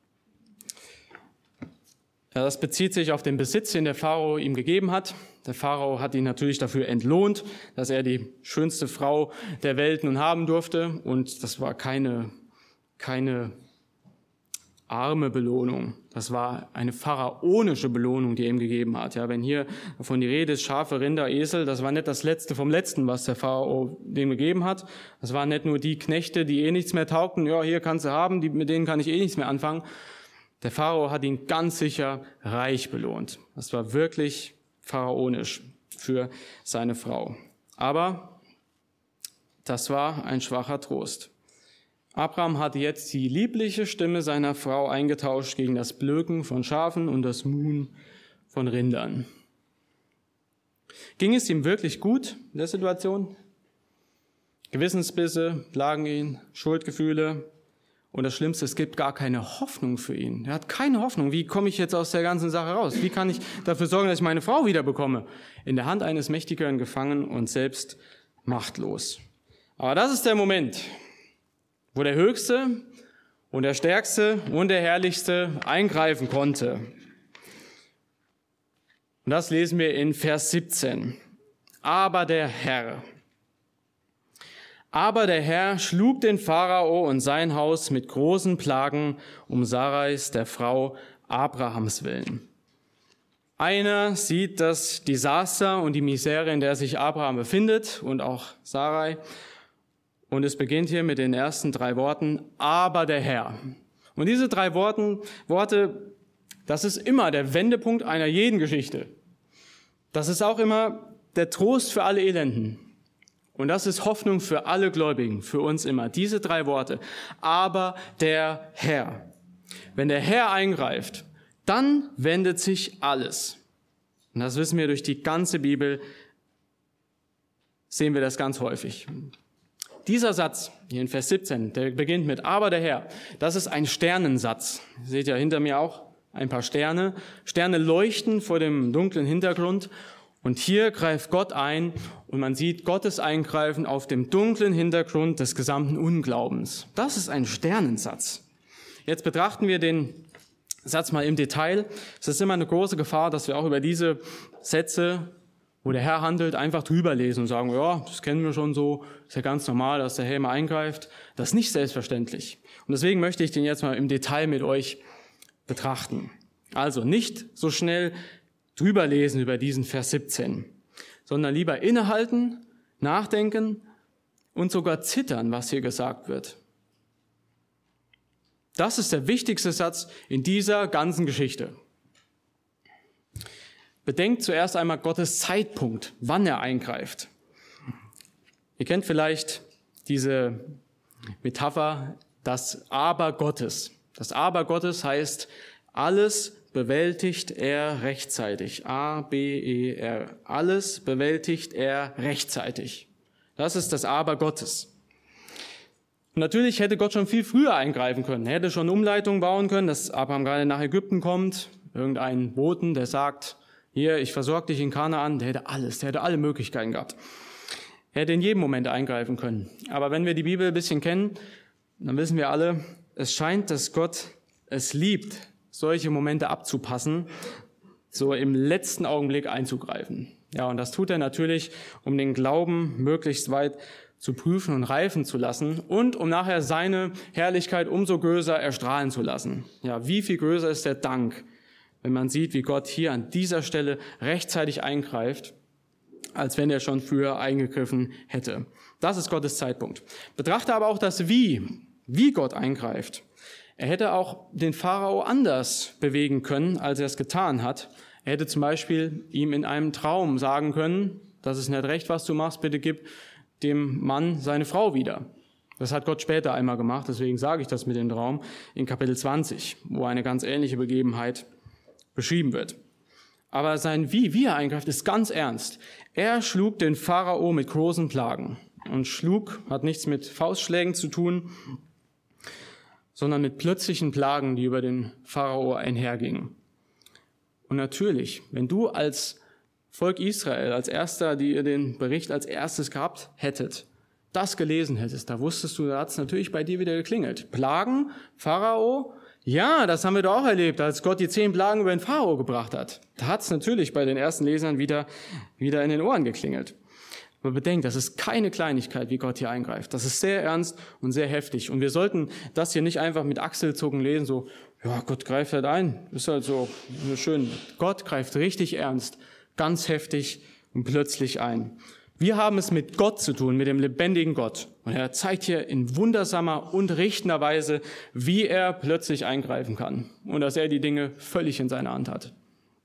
Speaker 2: Ja, das bezieht sich auf den Besitz, den der Pharao ihm gegeben hat. Der Pharao hat ihn natürlich dafür entlohnt, dass er die schönste Frau der Welt nun haben durfte. Und das war keine, keine arme Belohnung. Das war eine pharaonische Belohnung, die er ihm gegeben hat. Ja, wenn hier von die Rede ist, Schafe, Rinder, Esel, das war nicht das Letzte vom Letzten, was der Pharao dem gegeben hat. Das waren nicht nur die Knechte, die eh nichts mehr taugten. Ja, hier kannst du haben, die, mit denen kann ich eh nichts mehr anfangen. Der Pharao hat ihn ganz sicher reich belohnt. Das war wirklich pharaonisch für seine Frau. Aber das war ein schwacher Trost. Abraham hatte jetzt die liebliche Stimme seiner Frau eingetauscht gegen das Blöken von Schafen und das Muhen von Rindern. Ging es ihm wirklich gut in der Situation? Gewissensbisse plagen ihn, Schuldgefühle. Und das Schlimmste, es gibt gar keine Hoffnung für ihn. Er hat keine Hoffnung. Wie komme ich jetzt aus der ganzen Sache raus? Wie kann ich dafür sorgen, dass ich meine Frau wieder bekomme? In der Hand eines Mächtigeren gefangen und selbst machtlos. Aber das ist der Moment, wo der Höchste und der Stärkste und der Herrlichste eingreifen konnte. Und das lesen wir in Vers siebzehn. Aber der Herr... Aber der Herr schlug den Pharao und sein Haus mit großen Plagen um Sarais, der Frau Abrahams willen. Einer sieht das Desaster und die Misere, in der sich Abraham befindet und auch Sarai. Und es beginnt hier mit den ersten drei Worten, aber der Herr. Und diese drei Worten, Worte, das ist immer der Wendepunkt einer jeden Geschichte. Das ist auch immer der Trost für alle Elenden. Und das ist Hoffnung für alle Gläubigen, für uns immer. Diese drei Worte. Aber der Herr. Wenn der Herr eingreift, dann wendet sich alles. Und das wissen wir durch die ganze Bibel, sehen wir das ganz häufig. Dieser Satz, hier in Vers siebzehn, der beginnt mit aber der Herr. Das ist ein Sternensatz. Ihr seht ja hinter mir auch ein paar Sterne. Sterne leuchten vor dem dunklen Hintergrund. Und hier greift Gott ein und man sieht Gottes Eingreifen auf dem dunklen Hintergrund des gesamten Unglaubens. Das ist ein Sternensatz. Jetzt betrachten wir den Satz mal im Detail. Es ist immer eine große Gefahr, dass wir auch über diese Sätze, wo der Herr handelt, einfach drüber lesen und sagen, ja, das kennen wir schon so, ist ja ganz normal, dass der Herr immer eingreift. Das ist nicht selbstverständlich. Und deswegen möchte ich den jetzt mal im Detail mit euch betrachten. Also nicht so schnell drüber lesen über diesen Vers siebzehn, sondern lieber innehalten, nachdenken und sogar zittern, was hier gesagt wird. Das ist der wichtigste Satz in dieser ganzen Geschichte. Bedenkt zuerst einmal Gottes Zeitpunkt, wann er eingreift. Ihr kennt vielleicht diese Metapher, das Aber Gottes. Das Aber Gottes heißt, alles bewältigt er rechtzeitig. A, B, E, R. Alles bewältigt er rechtzeitig. Das ist das Aber Gottes. Und natürlich hätte Gott schon viel früher eingreifen können. Er hätte schon Umleitungen bauen können, dass Abraham gerade nach Ägypten kommt. Irgendein Boten, der sagt, hier, ich versorge dich in Kanaan. Der hätte alles, der hätte alle Möglichkeiten gehabt. Er hätte in jedem Moment eingreifen können. Aber wenn wir die Bibel ein bisschen kennen, dann wissen wir alle, es scheint, dass Gott es liebt, solche Momente abzupassen, so im letzten Augenblick einzugreifen. Ja, und das tut er natürlich, um den Glauben möglichst weit zu prüfen und reifen zu lassen und um nachher seine Herrlichkeit umso größer erstrahlen zu lassen. Ja, wie viel größer ist der Dank, wenn man sieht, wie Gott hier an dieser Stelle rechtzeitig eingreift, als wenn er schon früher eingegriffen hätte. Das ist Gottes Zeitpunkt. Betrachte aber auch das Wie, wie Gott eingreift. Er hätte auch den Pharao anders bewegen können, als er es getan hat. Er hätte zum Beispiel ihm in einem Traum sagen können, das ist nicht recht, was du machst, bitte gib dem Mann seine Frau wieder. Das hat Gott später einmal gemacht, deswegen sage ich das mit dem Traum in Kapitel zwanzig, wo eine ganz ähnliche Begebenheit beschrieben wird. Aber sein Wie, wie er eingreift, ist ganz ernst. Er schlug den Pharao mit großen Plagen. Und schlug hat nichts mit Faustschlägen zu tun, sondern mit plötzlichen Plagen, die über den Pharao einhergingen. Und natürlich, wenn du als Volk Israel, als Erster, die ihr den Bericht als erstes gehabt hättet, das gelesen hättest, da wusstest du, da hat es natürlich bei dir wieder geklingelt. Plagen, Pharao, ja, das haben wir doch auch erlebt, als Gott die zehn Plagen über den Pharao gebracht hat. Da hat es natürlich bei den ersten Lesern wieder, wieder in den Ohren geklingelt. Aber bedenkt, das ist keine Kleinigkeit, wie Gott hier eingreift. Das ist sehr ernst und sehr heftig. Und wir sollten das hier nicht einfach mit Achselzucken lesen, so, ja, Gott greift halt ein. Ist halt so schön. Gott greift richtig ernst, ganz heftig und plötzlich ein. Wir haben es mit Gott zu tun, mit dem lebendigen Gott. Und er zeigt hier in wundersamer und richtender Weise, wie er plötzlich eingreifen kann. Und dass er die Dinge völlig in seiner Hand hat.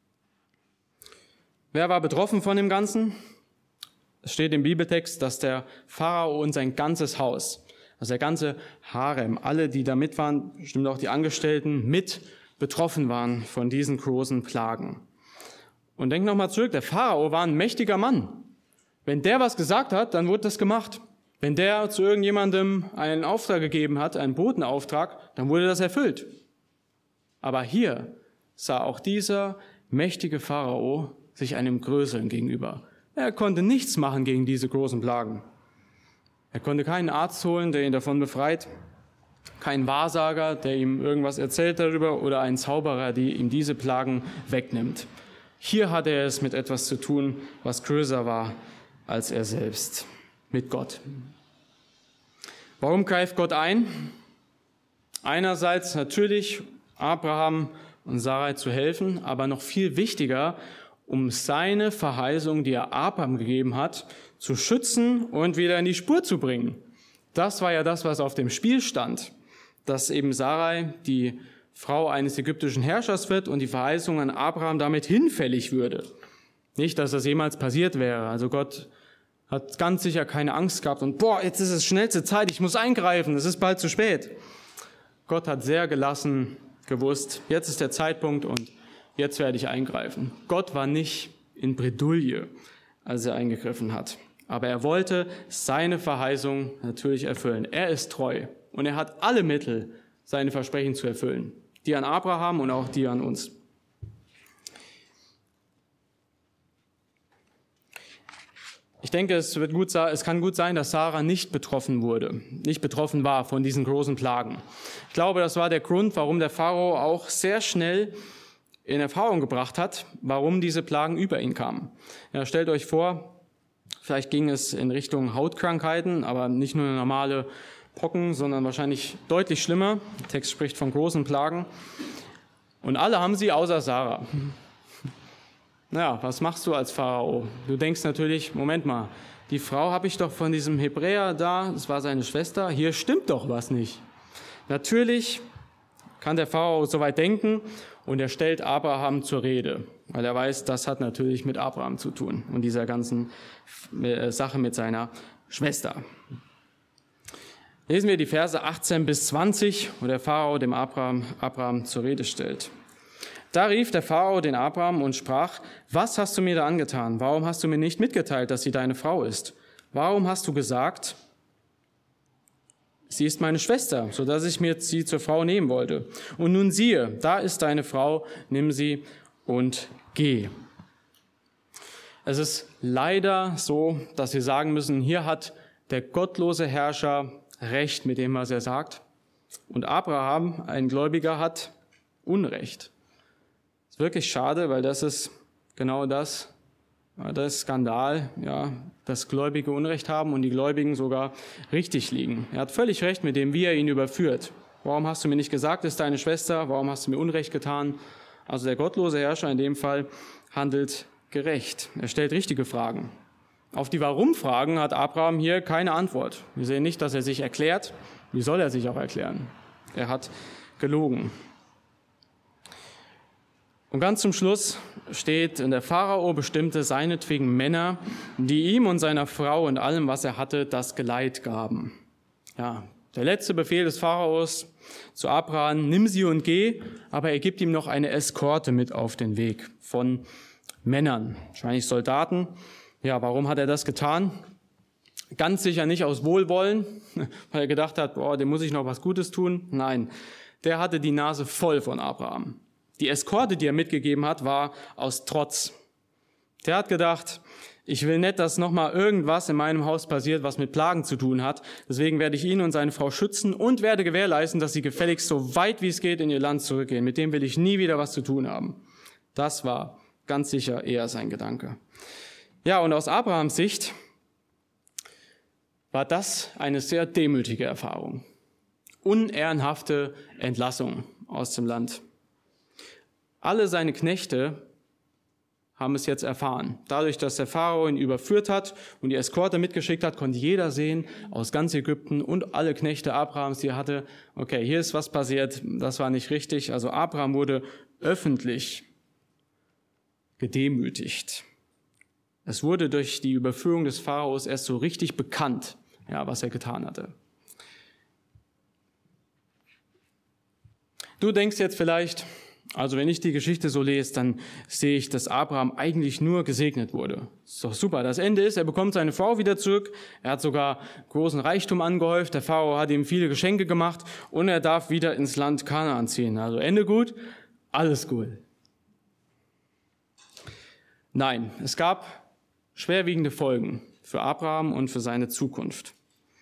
Speaker 2: Wer war betroffen von dem Ganzen? Es steht im Bibeltext, dass der Pharao und sein ganzes Haus, also der ganze Harem, alle, die da mit waren, bestimmt auch die Angestellten, mit betroffen waren von diesen großen Plagen. Und denk nochmal zurück, der Pharao war ein mächtiger Mann. Wenn der was gesagt hat, dann wurde das gemacht. Wenn der zu irgendjemandem einen Auftrag gegeben hat, einen Botenauftrag, dann wurde das erfüllt. Aber hier sah auch dieser mächtige Pharao sich einem Größeren gegenüber. Er konnte nichts machen gegen diese großen Plagen. Er konnte keinen Arzt holen, der ihn davon befreit, keinen Wahrsager, der ihm irgendwas erzählt darüber, oder einen Zauberer, der ihm diese Plagen wegnimmt. Hier hatte er es mit etwas zu tun, was größer war als er selbst, mit Gott. Warum greift Gott ein? Einerseits natürlich, Abraham und Sarai zu helfen, aber noch viel wichtiger, um seine Verheißung, die er Abraham gegeben hat, zu schützen und wieder in die Spur zu bringen. Das war ja das, was auf dem Spiel stand, dass eben Sarai die Frau eines ägyptischen Herrschers wird und die Verheißung an Abraham damit hinfällig würde. Nicht, dass das jemals passiert wäre. Also Gott hat ganz sicher keine Angst gehabt und boah, jetzt ist es schnellste Zeit, ich muss eingreifen, es ist bald zu spät. Gott hat sehr gelassen gewusst, jetzt ist der Zeitpunkt und jetzt werde ich eingreifen. Gott war nicht in Bredouille, als er eingegriffen hat. Aber er wollte seine Verheißung natürlich erfüllen. Er ist treu und er hat alle Mittel, seine Versprechen zu erfüllen. Die an Abraham und auch die an uns. Ich denke, es wird gut, es kann gut sein, dass Sarah nicht betroffen wurde, nicht betroffen war von diesen großen Plagen. Ich glaube, das war der Grund, warum der Pharao auch sehr schnell in Erfahrung gebracht hat, warum diese Plagen über ihn kamen. Ja, stellt euch vor, vielleicht ging es in Richtung Hautkrankheiten, aber nicht nur normale Pocken, sondern wahrscheinlich deutlich schlimmer. Der Text spricht von großen Plagen. Und alle haben sie, außer Sarah. Naja, was machst du als Pharao? Du denkst natürlich, Moment mal, die Frau habe ich doch von diesem Hebräer da, das war seine Schwester, hier stimmt doch was nicht. Natürlich kann der Pharao soweit denken und er stellt Abraham zur Rede, weil er weiß, das hat natürlich mit Abraham zu tun und dieser ganzen Sache mit seiner Schwester. Lesen wir die Verse achtzehn bis zwanzig, wo der Pharao dem Abraham, Abraham zur Rede stellt. Da rief der Pharao den Abraham und sprach, was hast du mir da angetan? Warum hast du mir nicht mitgeteilt, dass sie deine Frau ist? Warum hast du gesagt, sie ist meine Schwester, so dass ich mir sie zur Frau nehmen wollte? Und nun siehe, da ist deine Frau, nimm sie und geh. Es ist leider so, dass wir sagen müssen, hier hat der gottlose Herrscher Recht mit dem, was er sagt. Und Abraham, ein Gläubiger, hat Unrecht. Das ist wirklich schade, weil das ist genau das, das ist Skandal, ja, dass Gläubige Unrecht haben und die Gläubigen sogar richtig liegen. Er hat völlig recht mit dem, wie er ihn überführt. Warum hast du mir nicht gesagt, ist deine Schwester? Warum hast du mir Unrecht getan? Also der gottlose Herrscher in dem Fall handelt gerecht. Er stellt richtige Fragen. Auf die Warum-Fragen hat Abraham hier keine Antwort. Wir sehen nicht, dass er sich erklärt. Wie soll er sich auch erklären? Er hat gelogen. Und ganz zum Schluss steht, der Pharao bestimmte seinetwegen Männer, die ihm und seiner Frau und allem, was er hatte, das Geleit gaben. Ja, der letzte Befehl des Pharaos zu Abraham, nimm sie und geh, aber er gibt ihm noch eine Eskorte mit auf den Weg von Männern, wahrscheinlich Soldaten. Ja, warum hat er das getan? Ganz sicher nicht aus Wohlwollen, weil er gedacht hat, boah, dem muss ich noch was Gutes tun. Nein, der hatte die Nase voll von Abraham. Die Eskorte, die er mitgegeben hat, war aus Trotz. Der hat gedacht, ich will nicht, dass nochmal irgendwas in meinem Haus passiert, was mit Plagen zu tun hat. Deswegen werde ich ihn und seine Frau schützen und werde gewährleisten, dass sie gefälligst so weit wie es geht in ihr Land zurückgehen. Mit dem will ich nie wieder was zu tun haben. Das war ganz sicher eher sein Gedanke. Ja, und aus Abrahams Sicht war das eine sehr demütige Erfahrung. Unehrenhafte Entlassung aus dem Land. Alle seine Knechte haben es jetzt erfahren. Dadurch, dass der Pharao ihn überführt hat und die Eskorte mitgeschickt hat, konnte jeder sehen aus ganz Ägypten und alle Knechte Abrahams, die er hatte, okay, hier ist was passiert, das war nicht richtig. Also Abraham wurde öffentlich gedemütigt. Es wurde durch die Überführung des Pharaos erst so richtig bekannt, ja, was er getan hatte. Du denkst jetzt vielleicht, Also wenn ich die Geschichte so lese, dann sehe ich, dass Abraham eigentlich nur gesegnet wurde. Ist doch super. Das Ende ist, er bekommt seine Frau wieder zurück. Er hat sogar großen Reichtum angehäuft. Der Pharao hat ihm viele Geschenke gemacht und er darf wieder ins Land Kanaan ziehen. Also Ende gut, alles gut. Nein, es gab schwerwiegende Folgen für Abraham und für seine Zukunft.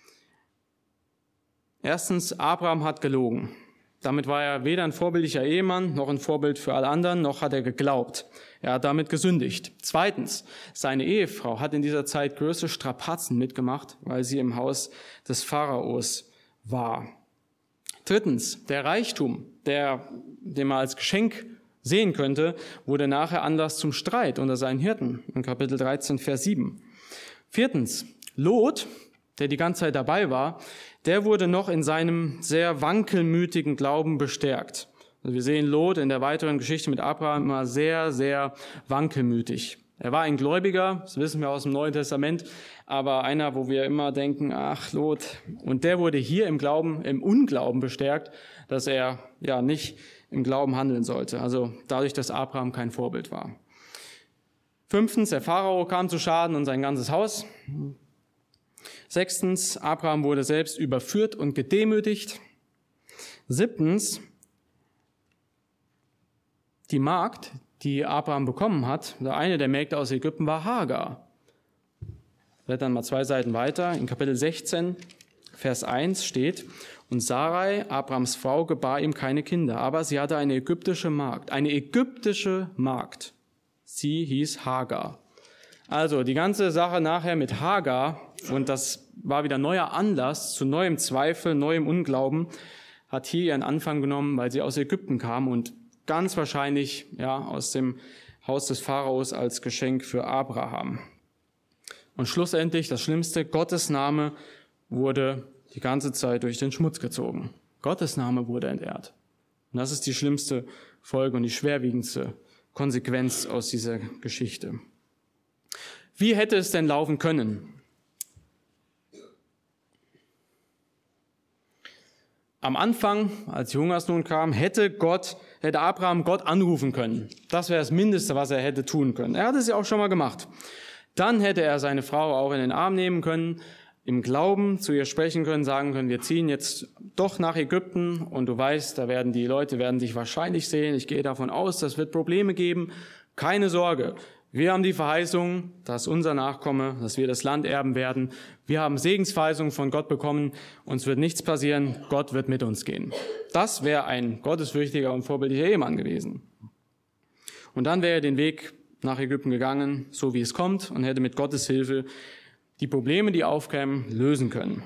Speaker 2: Erstens, Abraham hat gelogen. Damit war er weder ein vorbildlicher Ehemann, noch ein Vorbild für alle anderen, noch hat er geglaubt. Er hat damit gesündigt. Zweitens, seine Ehefrau hat in dieser Zeit größte Strapazen mitgemacht, weil sie im Haus des Pharaos war. Drittens, der Reichtum, der, den man als Geschenk sehen könnte, wurde nachher Anlass zum Streit unter seinen Hirten, in Kapitel dreizehn, Vers sieben. Viertens, Lot, der die ganze Zeit dabei war, der wurde noch in seinem sehr wankelmütigen Glauben bestärkt. Also wir sehen Lot in der weiteren Geschichte mit Abraham immer sehr, sehr wankelmütig. Er war ein Gläubiger, das wissen wir aus dem Neuen Testament, aber einer, wo wir immer denken, ach Lot, und der wurde hier im Glauben, im Unglauben bestärkt, dass er ja nicht im Glauben handeln sollte. Also dadurch, dass Abraham kein Vorbild war. Fünftens, der Pharao kam zu Schaden und sein ganzes Haus. Sechstens, Abraham wurde selbst überführt und gedemütigt. Siebtens, die Magd, die Abraham bekommen hat, eine der Mägde aus Ägypten war Hagar. Wird dann mal zwei Seiten weiter. In Kapitel sechzehn, Vers eins steht, und Sarai, Abrahams Frau, gebar ihm keine Kinder, aber sie hatte eine ägyptische Magd, eine ägyptische Magd. Sie hieß Hagar. Also die ganze Sache nachher mit Hagar, und das war wieder neuer Anlass zu neuem Zweifel, neuem Unglauben, hat hier ihren Anfang genommen, weil sie aus Ägypten kam und ganz wahrscheinlich ja aus dem Haus des Pharaos als Geschenk für Abraham. Und schlussendlich das Schlimmste, Gottes Name wurde die ganze Zeit durch den Schmutz gezogen. Gottes Name wurde entehrt. Und das ist die schlimmste Folge und die schwerwiegendste Konsequenz aus dieser Geschichte. Wie hätte es denn laufen können? Am Anfang, als die Hungersnot kam, hätte Gott, hätte Abraham Gott anrufen können. Das wäre das Mindeste, was er hätte tun können. Er hat es ja auch schon mal gemacht. Dann hätte er seine Frau auch in den Arm nehmen können, im Glauben zu ihr sprechen können, sagen können, wir ziehen jetzt doch nach Ägypten und du weißt, da werden die Leute werden dich wahrscheinlich sehen. Ich gehe davon aus, das wird Probleme geben. Keine Sorge. Wir haben die Verheißung, dass unser Nachkomme, dass wir das Land erben werden. Wir haben Segensverheißung von Gott bekommen. Uns wird nichts passieren. Gott wird mit uns gehen. Das wäre ein gottesfürchtiger und vorbildlicher Ehemann gewesen. Und dann wäre er den Weg nach Ägypten gegangen, so wie es kommt, und hätte mit Gottes Hilfe die Probleme, die aufkämen, lösen können.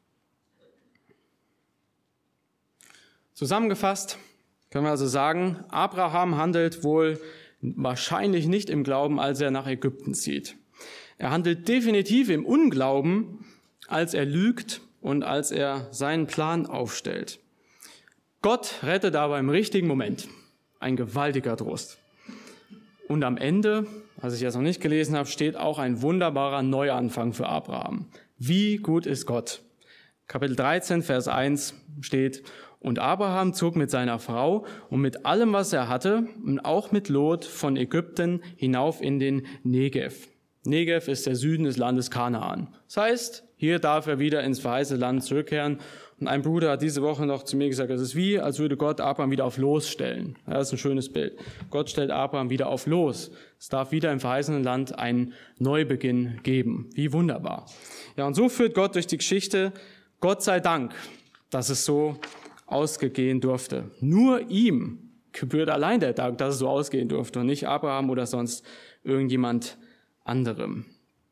Speaker 2: Zusammengefasst können wir also sagen, Abraham handelt wohl wahrscheinlich nicht im Glauben, als er nach Ägypten zieht. Er handelt definitiv im Unglauben, als er lügt und als er seinen Plan aufstellt. Gott rettet aber im richtigen Moment. Ein gewaltiger Trost. Und am Ende, was ich jetzt noch nicht gelesen habe, steht auch ein wunderbarer Neuanfang für Abraham. Wie gut ist Gott? Kapitel dreizehn, Vers eins steht, und Abraham zog mit seiner Frau und mit allem, was er hatte, und auch mit Lot von Ägypten hinauf in den Negev. Negev ist der Süden des Landes Kanaan. Das heißt, hier darf er wieder ins verheißene Land zurückkehren. Und ein Bruder hat diese Woche noch zu mir gesagt, es ist wie, als würde Gott Abraham wieder auf Los stellen. Ja, das ist ein schönes Bild. Gott stellt Abraham wieder auf Los. Es darf wieder im verheißenen Land einen Neubeginn geben. Wie wunderbar. Ja, und so führt Gott durch die Geschichte. Gott sei Dank, dass es so ausgehen durfte. Nur ihm gebührt allein der Dank, dass es so ausgehen durfte und nicht Abraham oder sonst irgendjemand anderem.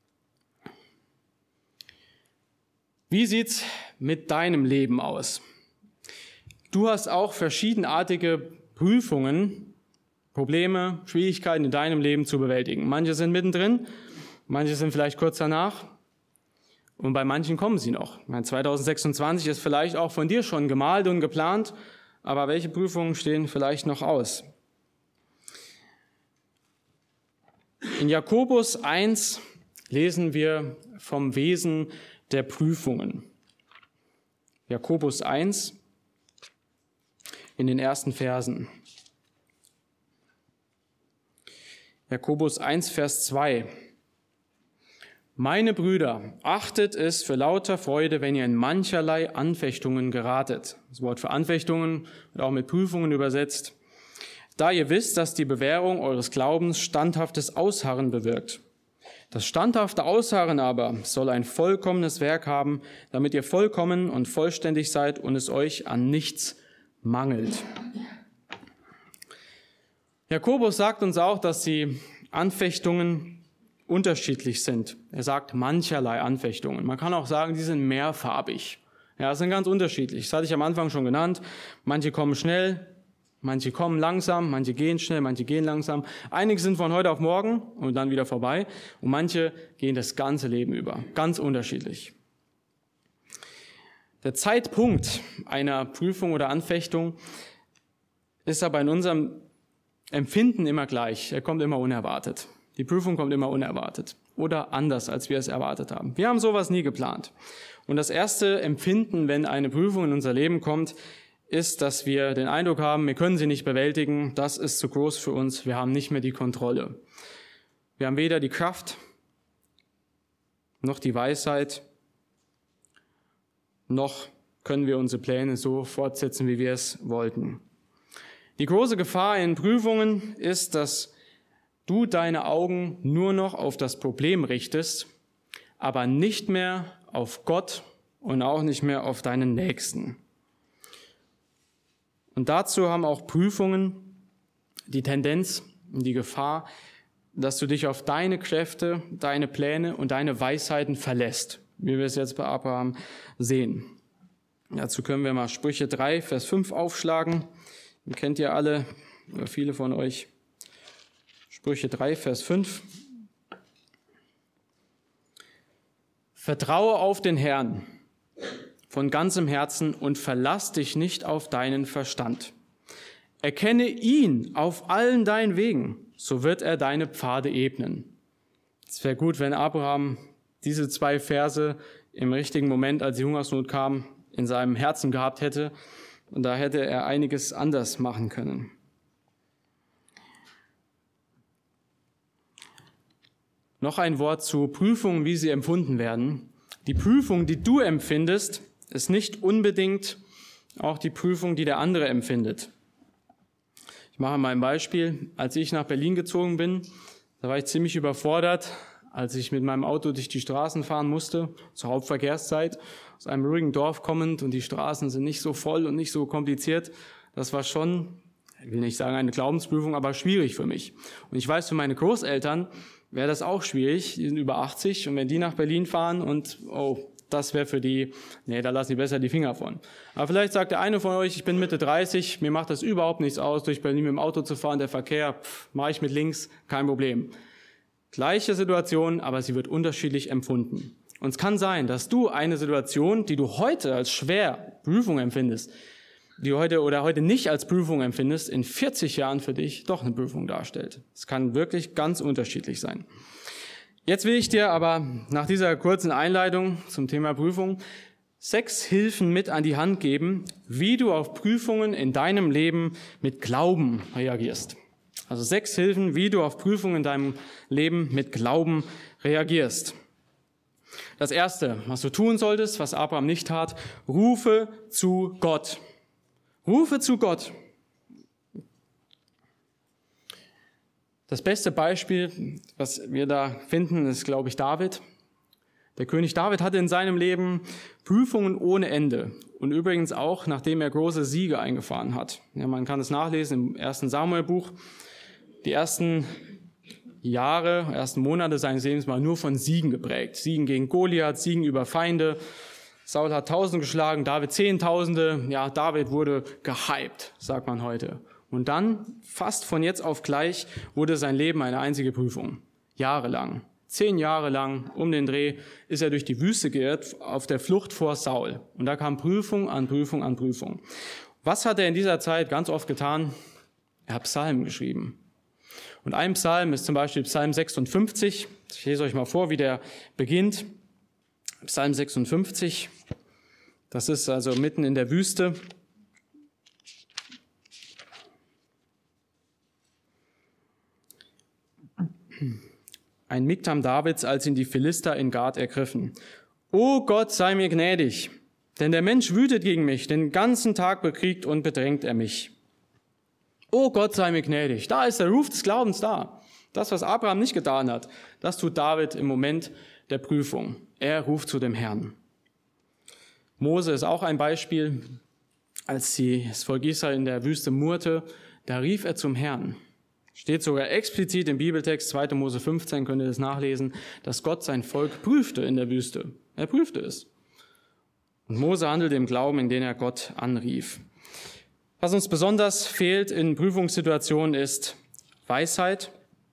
Speaker 2: Wie sieht's mit deinem Leben aus? Du hast auch verschiedenartige Prüfungen, Probleme, Schwierigkeiten in deinem Leben zu bewältigen. Manche sind mittendrin, manche sind vielleicht kurz danach. Und bei manchen kommen sie noch. zwanzig sechsundzwanzig ist vielleicht auch von dir schon gemalt und geplant, aber welche Prüfungen stehen vielleicht noch aus? In Jakobus eins lesen wir vom Wesen der Prüfungen. Jakobus eins in den ersten Versen. Jakobus eins, Vers zwei. Meine Brüder, achtet es für lauter Freude, wenn ihr in mancherlei Anfechtungen geratet. Das Wort für Anfechtungen wird auch mit Prüfungen übersetzt. Da ihr wisst, dass die Bewährung eures Glaubens standhaftes Ausharren bewirkt. Das standhafte Ausharren aber soll ein vollkommenes Werk haben, damit ihr vollkommen und vollständig seid und es euch an nichts mangelt. Jakobus sagt uns auch, dass die Anfechtungen unterschiedlich sind. Er sagt mancherlei Anfechtungen. Man kann auch sagen, die sind mehrfarbig. Ja, sind ganz unterschiedlich. Das hatte ich am Anfang schon genannt. Manche kommen schnell, manche kommen langsam, manche gehen schnell, manche gehen langsam. Einige sind von heute auf morgen und dann wieder vorbei. Und manche gehen das ganze Leben über. Ganz unterschiedlich. Der Zeitpunkt einer Prüfung oder Anfechtung ist aber in unserem Empfinden immer gleich. Er kommt immer unerwartet. Die Prüfung kommt immer unerwartet oder anders, als wir es erwartet haben. Wir haben sowas nie geplant. Und das erste Empfinden, wenn eine Prüfung in unser Leben kommt, ist, dass wir den Eindruck haben, wir können sie nicht bewältigen, das ist zu groß für uns, wir haben nicht mehr die Kontrolle. Wir haben weder die Kraft noch die Weisheit, noch können wir unsere Pläne so fortsetzen, wie wir es wollten. Die große Gefahr in Prüfungen ist, dass du deine Augen nur noch auf das Problem richtest, aber nicht mehr auf Gott und auch nicht mehr auf deinen Nächsten. Und dazu haben auch Prüfungen die Tendenz und die Gefahr, dass du dich auf deine Kräfte, deine Pläne und deine Weisheiten verlässt, wie wir es jetzt bei Abraham sehen. Dazu können wir mal Sprüche drei, Vers fünf aufschlagen. Den kennt ihr alle, oder viele von euch. Sprüche drei, Vers fünf. Vertraue auf den Herrn von ganzem Herzen und verlass dich nicht auf deinen Verstand. Erkenne ihn auf allen deinen Wegen, so wird er deine Pfade ebnen. Es wäre gut, wenn Abraham diese zwei Verse im richtigen Moment, als die Hungersnot kam, in seinem Herzen gehabt hätte. Und da hätte er einiges anders machen können. Noch ein Wort zu Prüfungen, wie sie empfunden werden. Die Prüfung, die du empfindest, ist nicht unbedingt auch die Prüfung, die der andere empfindet. Ich mache mal ein Beispiel. Als ich nach Berlin gezogen bin, da war ich ziemlich überfordert, als ich mit meinem Auto durch die Straßen fahren musste, zur Hauptverkehrszeit, aus einem ruhigen Dorf kommend und die Straßen sind nicht so voll und nicht so kompliziert. Das war schon, ich will nicht sagen eine Glaubensprüfung, aber schwierig für mich. Und ich weiß, für meine Großeltern wäre das auch schwierig. Die sind über achtzig und wenn die nach Berlin fahren und, oh, das wäre für die, nee, da lassen die besser die Finger von. Aber vielleicht sagt der eine von euch, ich bin Mitte dreißig, mir macht das überhaupt nichts aus, durch Berlin mit dem Auto zu fahren, der Verkehr, pff, mache ich mit links, kein Problem. Gleiche Situation, aber sie wird unterschiedlich empfunden. Und es kann sein, dass du eine Situation, die du heute als schwer Prüfung empfindest, die du heute oder heute nicht als Prüfung empfindest, in vierzig Jahren für dich doch eine Prüfung darstellt. Es kann wirklich ganz unterschiedlich sein. Jetzt will ich dir aber nach dieser kurzen Einleitung zum Thema Prüfung sechs Hilfen mit an die Hand geben, wie du auf Prüfungen in deinem Leben mit Glauben reagierst. Also sechs Hilfen, wie du auf Prüfungen in deinem Leben mit Glauben reagierst. Das Erste, was du tun solltest, was Abraham nicht tat, rufe zu Gott. Rufe zu Gott. Das beste Beispiel, was wir da finden, ist, glaube ich, David. Der König David hatte in seinem Leben Prüfungen ohne Ende. Und übrigens auch, nachdem er große Siege eingefahren hat. Ja, man kann es nachlesen im ersten Samuel-Buch. Die ersten Jahre, ersten Monate seines Lebens waren nur von Siegen geprägt. Siegen gegen Goliath, Siegen über Feinde. Saul hat Tausende geschlagen, David Zehntausende. Ja, David wurde gehypt, sagt man heute. Und dann, fast von jetzt auf gleich, wurde sein Leben eine einzige Prüfung. Jahrelang. Zehn Jahre lang um den Dreh ist er durch die Wüste geirrt, auf der Flucht vor Saul. Und da kam Prüfung an Prüfung an Prüfung. Was hat er in dieser Zeit ganz oft getan? Er hat Psalmen geschrieben. Und ein Psalm ist zum Beispiel Psalm sechsundfünfzig. Ich lese euch mal vor, wie der beginnt. Psalm sechsundfünfzig. Das ist also mitten in der Wüste. ein Miktam Davids, als ihn die Philister in Gad ergriffen. O Gott, sei mir gnädig, denn der Mensch wütet gegen mich, den ganzen Tag bekriegt und bedrängt er mich. O Gott, sei mir gnädig. Da ist der Ruf des Glaubens da. Das, was Abraham nicht getan hat, das tut David im Moment der Prüfung. Er ruft zu dem Herrn. Mose ist auch ein Beispiel. Als die, das Volk Israel in der Wüste murrte, da rief er zum Herrn. Steht sogar explizit im Bibeltext, zweiter Mose fünfzehn, könnt ihr das nachlesen, dass Gott sein Volk prüfte in der Wüste. Er prüfte es. Und Mose handelte im Glauben, in den er Gott anrief. Was uns besonders fehlt in Prüfungssituationen ist Weisheit.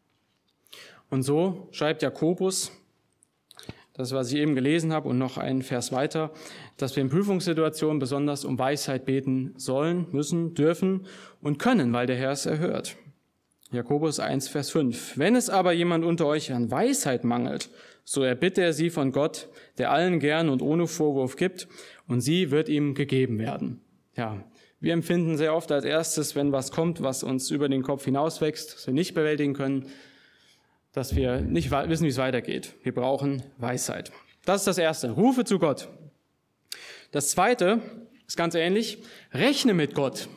Speaker 2: Und so schreibt Jakobus, das, was ich eben gelesen habe, und noch einen Vers weiter, dass wir in Prüfungssituationen besonders um Weisheit beten sollen, müssen, dürfen und können, weil der Herr es erhört. Jakobus eins, Vers fünf. Wenn es aber jemand unter euch an Weisheit mangelt, so erbitte er sie von Gott, der allen gern und ohne Vorwurf gibt, und sie wird ihm gegeben werden. Ja, wir empfinden sehr oft als erstes, wenn was kommt, was uns über den Kopf hinauswächst, was wir nicht bewältigen können, dass wir nicht wissen, wie es weitergeht. Wir brauchen Weisheit. Das ist das Erste. Rufe zu Gott. Das Zweite ist ganz ähnlich. Rechne mit Gott.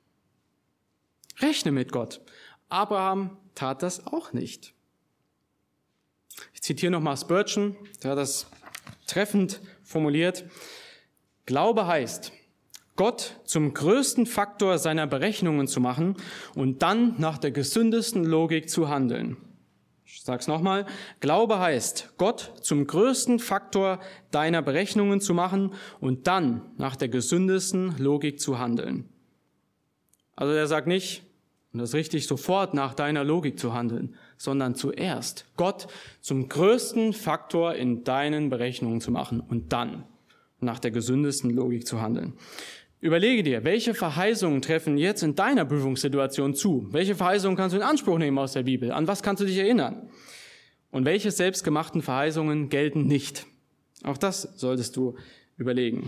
Speaker 2: Rechne mit Gott. Abraham tat das auch nicht. Ich zitiere nochmal Spurgeon, der hat das treffend formuliert. Glaube heißt, Gott zum größten Faktor seiner Berechnungen zu machen und dann nach der gesündesten Logik zu handeln. Ich sag's nochmal. Glaube heißt, Gott zum größten Faktor deiner Berechnungen zu machen und dann nach der gesündesten Logik zu handeln. Also er sagt nicht, und das ist richtig, sofort nach deiner Logik zu handeln, sondern zuerst Gott zum größten Faktor in deinen Berechnungen zu machen und dann nach der gesündesten Logik zu handeln. Überlege dir, welche Verheißungen treffen jetzt in deiner Prüfungssituation zu? Welche Verheißungen kannst du in Anspruch nehmen aus der Bibel? An was kannst du dich erinnern? Und welche selbstgemachten Verheißungen gelten nicht? Auch das solltest du überlegen.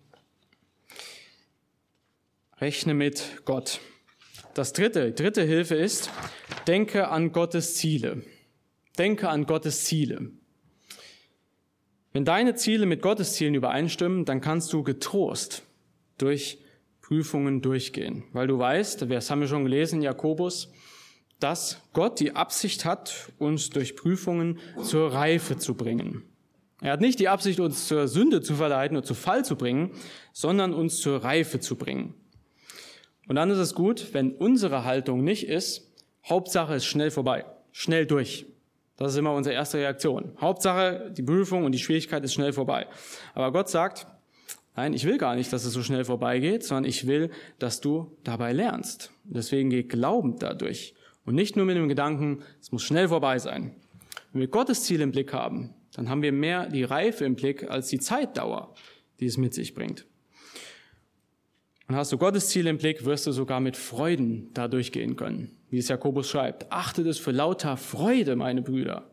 Speaker 2: Rechne mit Gott. Das dritte, dritte Hilfe ist, denke an Gottes Ziele. Denke an Gottes Ziele. Wenn deine Ziele mit Gottes Zielen übereinstimmen, dann kannst du getrost durch Prüfungen durchgehen. Weil du weißt, das haben wir schon gelesen in Jakobus, dass Gott die Absicht hat, uns durch Prüfungen zur Reife zu bringen. Er hat nicht die Absicht, uns zur Sünde zu verleiten oder zu Fall zu bringen, sondern uns zur Reife zu bringen. Und dann ist es gut, wenn unsere Haltung nicht ist, Hauptsache ist schnell vorbei, schnell durch. Das ist immer unsere erste Reaktion. Hauptsache, die Prüfung und die Schwierigkeit ist schnell vorbei. Aber Gott sagt, nein, ich will gar nicht, dass es so schnell vorbeigeht, sondern ich will, dass du dabei lernst. Deswegen geh glaubend dadurch. Und nicht nur mit dem Gedanken, es muss schnell vorbei sein. Wenn wir Gottes Ziel im Blick haben, dann haben wir mehr die Reife im Blick als die Zeitdauer, die es mit sich bringt. Und hast du Gottes Ziel im Blick, wirst du sogar mit Freuden da durchgehen können. Wie es Jakobus schreibt, achtet es für lauter Freude, meine Brüder.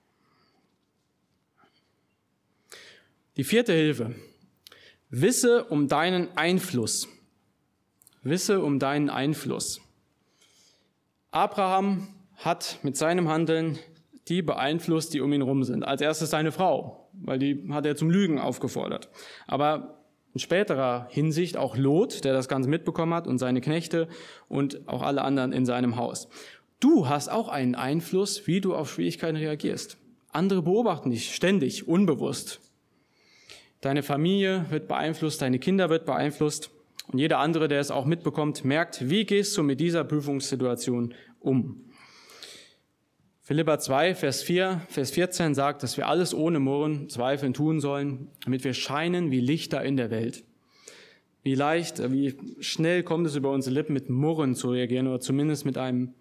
Speaker 2: Die vierte Hilfe. Wisse um deinen Einfluss. Wisse um deinen Einfluss. Abraham hat mit seinem Handeln die beeinflusst, die um ihn rum sind. Als erstes seine Frau, weil die hat er zum Lügen aufgefordert. Aber in späterer Hinsicht auch Lot, der das Ganze mitbekommen hat, und seine Knechte und auch alle anderen in seinem Haus. Du hast auch einen Einfluss, wie du auf Schwierigkeiten reagierst. Andere beobachten dich ständig, unbewusst. Deine Familie wird beeinflusst, deine Kinder wird beeinflusst und jeder andere, der es auch mitbekommt, merkt, wie gehst du mit dieser Prüfungssituation um. Philipper zwei, Vers vier, Vers vierzehn sagt, dass wir alles ohne Murren, Zweifeln tun sollen, damit wir scheinen wie Lichter in der Welt. Wie leicht, wie schnell kommt es über unsere Lippen, mit Murren zu reagieren oder zumindest mit einem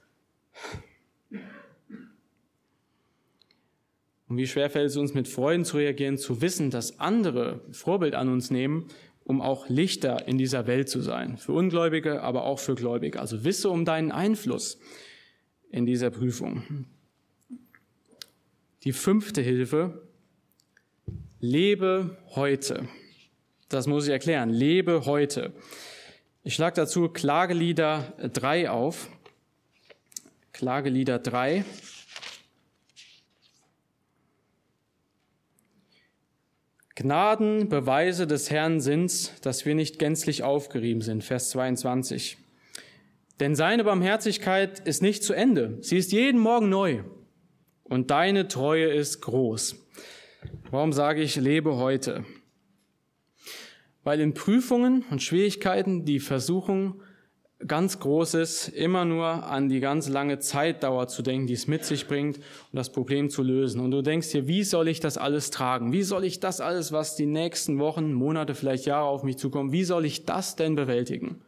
Speaker 2: Und wie schwer fällt es uns, mit Freuden zu reagieren, zu wissen, dass andere Vorbild an uns nehmen, um auch Lichter in dieser Welt zu sein. Für Ungläubige, aber auch für Gläubige. Also wisse um deinen Einfluss in dieser Prüfung. Die fünfte Hilfe, lebe heute. Das muss ich erklären. Lebe heute. Ich schlage dazu Klagelieder drei auf. Klagelieder drei. Gnadenbeweise des Herrn sind's, dass wir nicht gänzlich aufgerieben sind. Vers zweiundzwanzig. Denn seine Barmherzigkeit ist nicht zu Ende. Sie ist jeden Morgen neu. Und deine Treue ist groß. Warum sage ich, lebe heute? Weil in Prüfungen und Schwierigkeiten die Versuchung ganz groß ist, immer nur an die ganz lange Zeitdauer zu denken, die es mit sich bringt, um das Problem zu lösen. Und du denkst dir, wie soll ich das alles tragen? Wie soll ich das alles, was die nächsten Wochen, Monate, vielleicht Jahre auf mich zukommen, wie soll ich das denn bewältigen?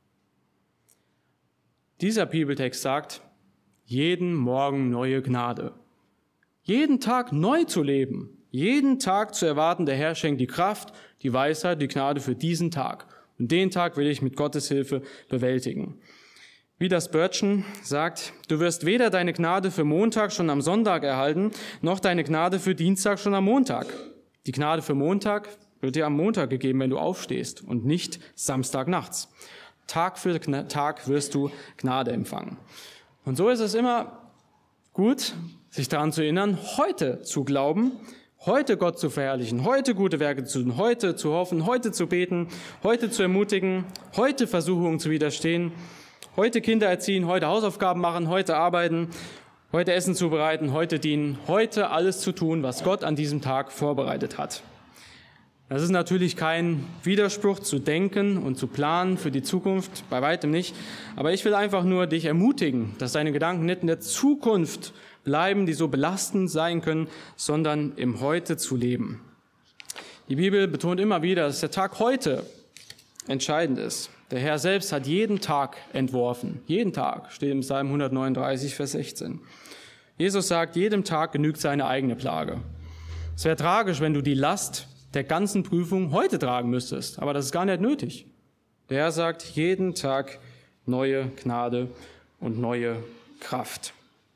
Speaker 2: Dieser Bibeltext sagt, jeden Morgen neue Gnade. Jeden Tag neu zu leben. Jeden Tag zu erwarten, der Herr schenkt die Kraft, die Weisheit, die Gnade für diesen Tag. Und den Tag will ich mit Gottes Hilfe bewältigen. Wie das Spurgeon sagt, du wirst weder deine Gnade für Montag schon am Sonntag erhalten, noch deine Gnade für Dienstag schon am Montag. Die Gnade für Montag wird dir am Montag gegeben, wenn du aufstehst und nicht Samstag nachts. Tag für Tag wirst du Gnade empfangen. Und so ist es immer gut, sich daran zu erinnern, heute zu glauben, heute Gott zu verherrlichen, heute gute Werke zu tun, heute zu hoffen, heute zu beten, heute zu ermutigen, heute Versuchungen zu widerstehen, heute Kinder erziehen, heute Hausaufgaben machen, heute arbeiten, heute Essen zubereiten, heute dienen, heute alles zu tun, was Gott an diesem Tag vorbereitet hat. Das ist natürlich kein Widerspruch zu denken und zu planen für die Zukunft, bei weitem nicht. Aber ich will einfach nur dich ermutigen, dass deine Gedanken nicht in der Zukunft bleiben, die so belastend sein können, sondern im Heute zu leben. Die Bibel betont immer wieder, dass der Tag heute entscheidend ist. Der Herr selbst hat jeden Tag entworfen. Jeden Tag, steht im Psalm hundertneununddreißig, Vers sechzehn. Jesus sagt, jedem Tag genügt seine eigene Plage. Es wäre tragisch, wenn du die Last der ganzen Prüfung heute tragen müsstest. Aber das ist gar nicht nötig. Der Herr sagt, jeden Tag neue Gnade und neue Kraft.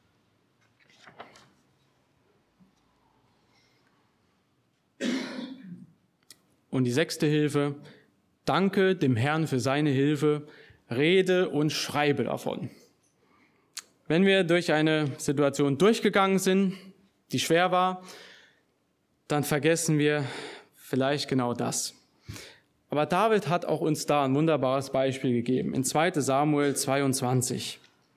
Speaker 2: Und die sechste Hilfe, danke dem Herrn für seine Hilfe, rede und schreibe davon. Wenn wir durch eine Situation durchgegangen sind, die schwer war, dann vergessen wir vielleicht genau das. Aber David hat auch uns da ein wunderbares Beispiel gegeben. In zweiter Samuel zweiundzwanzig.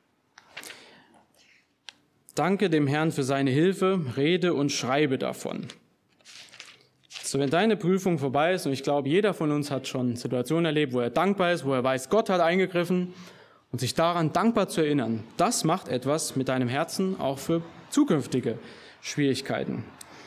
Speaker 2: Danke dem Herrn für seine Hilfe, rede und schreibe davon. So, wenn deine Prüfung vorbei ist, und ich glaube, jeder von uns hat schon Situationen erlebt, wo er dankbar ist, wo er weiß, Gott hat eingegriffen, und sich daran dankbar zu erinnern, das macht etwas mit deinem Herzen auch für zukünftige Schwierigkeiten.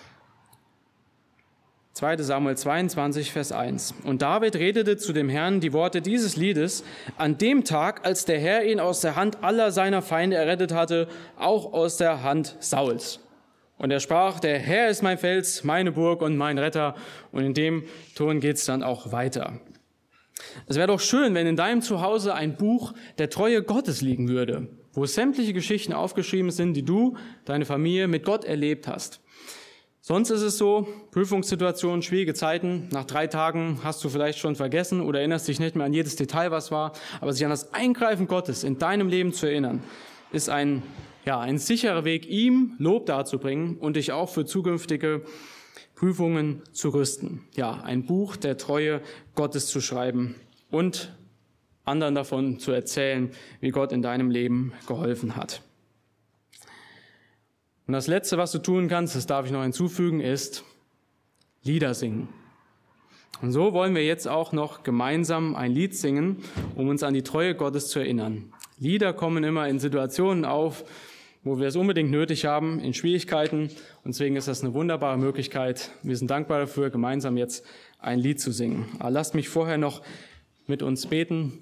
Speaker 2: zweiter Samuel zweiundzwanzig, Vers eins. Und David redete zu dem Herrn die Worte dieses Liedes an dem Tag, als der Herr ihn aus der Hand aller seiner Feinde errettet hatte, auch aus der Hand Sauls. Und er sprach, der Herr ist mein Fels, meine Burg und mein Retter. Und in dem Ton geht's dann auch weiter. Es wäre doch schön, wenn in deinem Zuhause ein Buch der Treue Gottes liegen würde, wo sämtliche Geschichten aufgeschrieben sind, die du, deine Familie mit Gott erlebt hast. Sonst ist es so, Prüfungssituationen, schwierige Zeiten, nach drei Tagen hast du vielleicht schon vergessen oder erinnerst dich nicht mehr an jedes Detail, was war. Aber sich an das Eingreifen Gottes in deinem Leben zu erinnern, ist ein, ja, ein sicherer Weg, ihm Lob darzubringen und dich auch für zukünftige Prüfungen zu rüsten. Ja, ein Buch der Treue Gottes zu schreiben und anderen davon zu erzählen, wie Gott in deinem Leben geholfen hat. Und das Letzte, was du tun kannst, das darf ich noch hinzufügen, ist Lieder singen. Und so wollen wir jetzt auch noch gemeinsam ein Lied singen, um uns an die Treue Gottes zu erinnern. Lieder kommen immer in Situationen auf, wo wir es unbedingt nötig haben, in Schwierigkeiten. Und deswegen ist das eine wunderbare Möglichkeit. Wir sind dankbar dafür, gemeinsam jetzt ein Lied zu singen. Aber lasst mich vorher noch mit uns beten.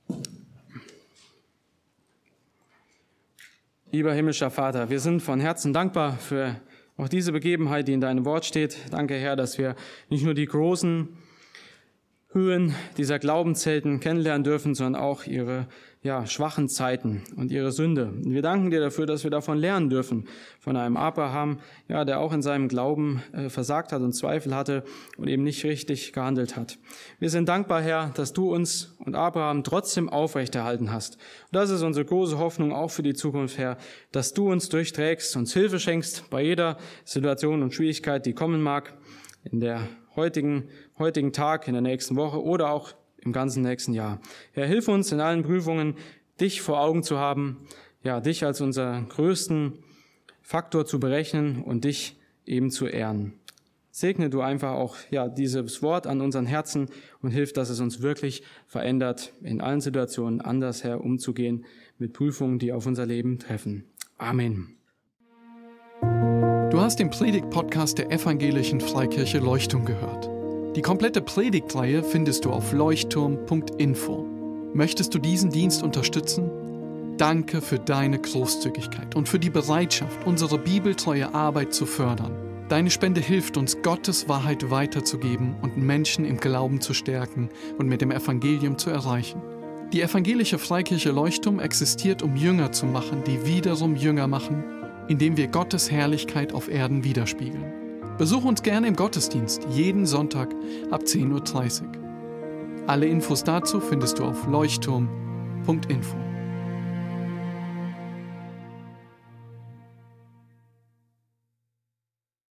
Speaker 2: Lieber himmlischer Vater, wir sind von Herzen dankbar für auch diese Begebenheit, die in deinem Wort steht. Danke, Herr, dass wir nicht nur die großen Höhen dieser Glaubenshelden kennenlernen dürfen, sondern auch ihre ja, schwachen Zeiten und ihre Sünde. Und wir danken dir dafür, dass wir davon lernen dürfen, von einem Abraham, ja, der auch in seinem Glauben äh, versagt hat und Zweifel hatte und eben nicht richtig gehandelt hat. Wir sind dankbar, Herr, dass du uns und Abraham trotzdem aufrechterhalten hast. Und das ist unsere große Hoffnung auch für die Zukunft, Herr, dass du uns durchträgst, uns Hilfe schenkst bei jeder Situation und Schwierigkeit, die kommen mag, in der heutigen, heutigen Tag, in der nächsten Woche oder auch im ganzen nächsten Jahr. Herr, hilf uns in allen Prüfungen, dich vor Augen zu haben, ja, dich als unseren größten Faktor zu berechnen und dich eben zu ehren. Segne du einfach auch ja, dieses Wort an unseren Herzen und hilf, dass es uns wirklich verändert, in allen Situationen anders her umzugehen mit Prüfungen, die auf unser Leben treffen. Amen.
Speaker 1: Du hast den Predigt-Podcast der Evangelischen Freikirche Leuchtturm gehört. Die komplette Predigtreihe findest du auf leuchtturm punkt info. Möchtest du diesen Dienst unterstützen? Danke für deine Großzügigkeit und für die Bereitschaft, unsere bibeltreue Arbeit zu fördern. Deine Spende hilft uns, Gottes Wahrheit weiterzugeben und Menschen im Glauben zu stärken und mit dem Evangelium zu erreichen. Die Evangelische Freikirche Leuchtturm existiert, um Jünger zu machen, die wiederum Jünger machen, indem wir Gottes Herrlichkeit auf Erden widerspiegeln. Besuch uns gerne im Gottesdienst, jeden Sonntag ab zehn Uhr dreißig. Alle Infos dazu findest du auf leuchtturm punkt info.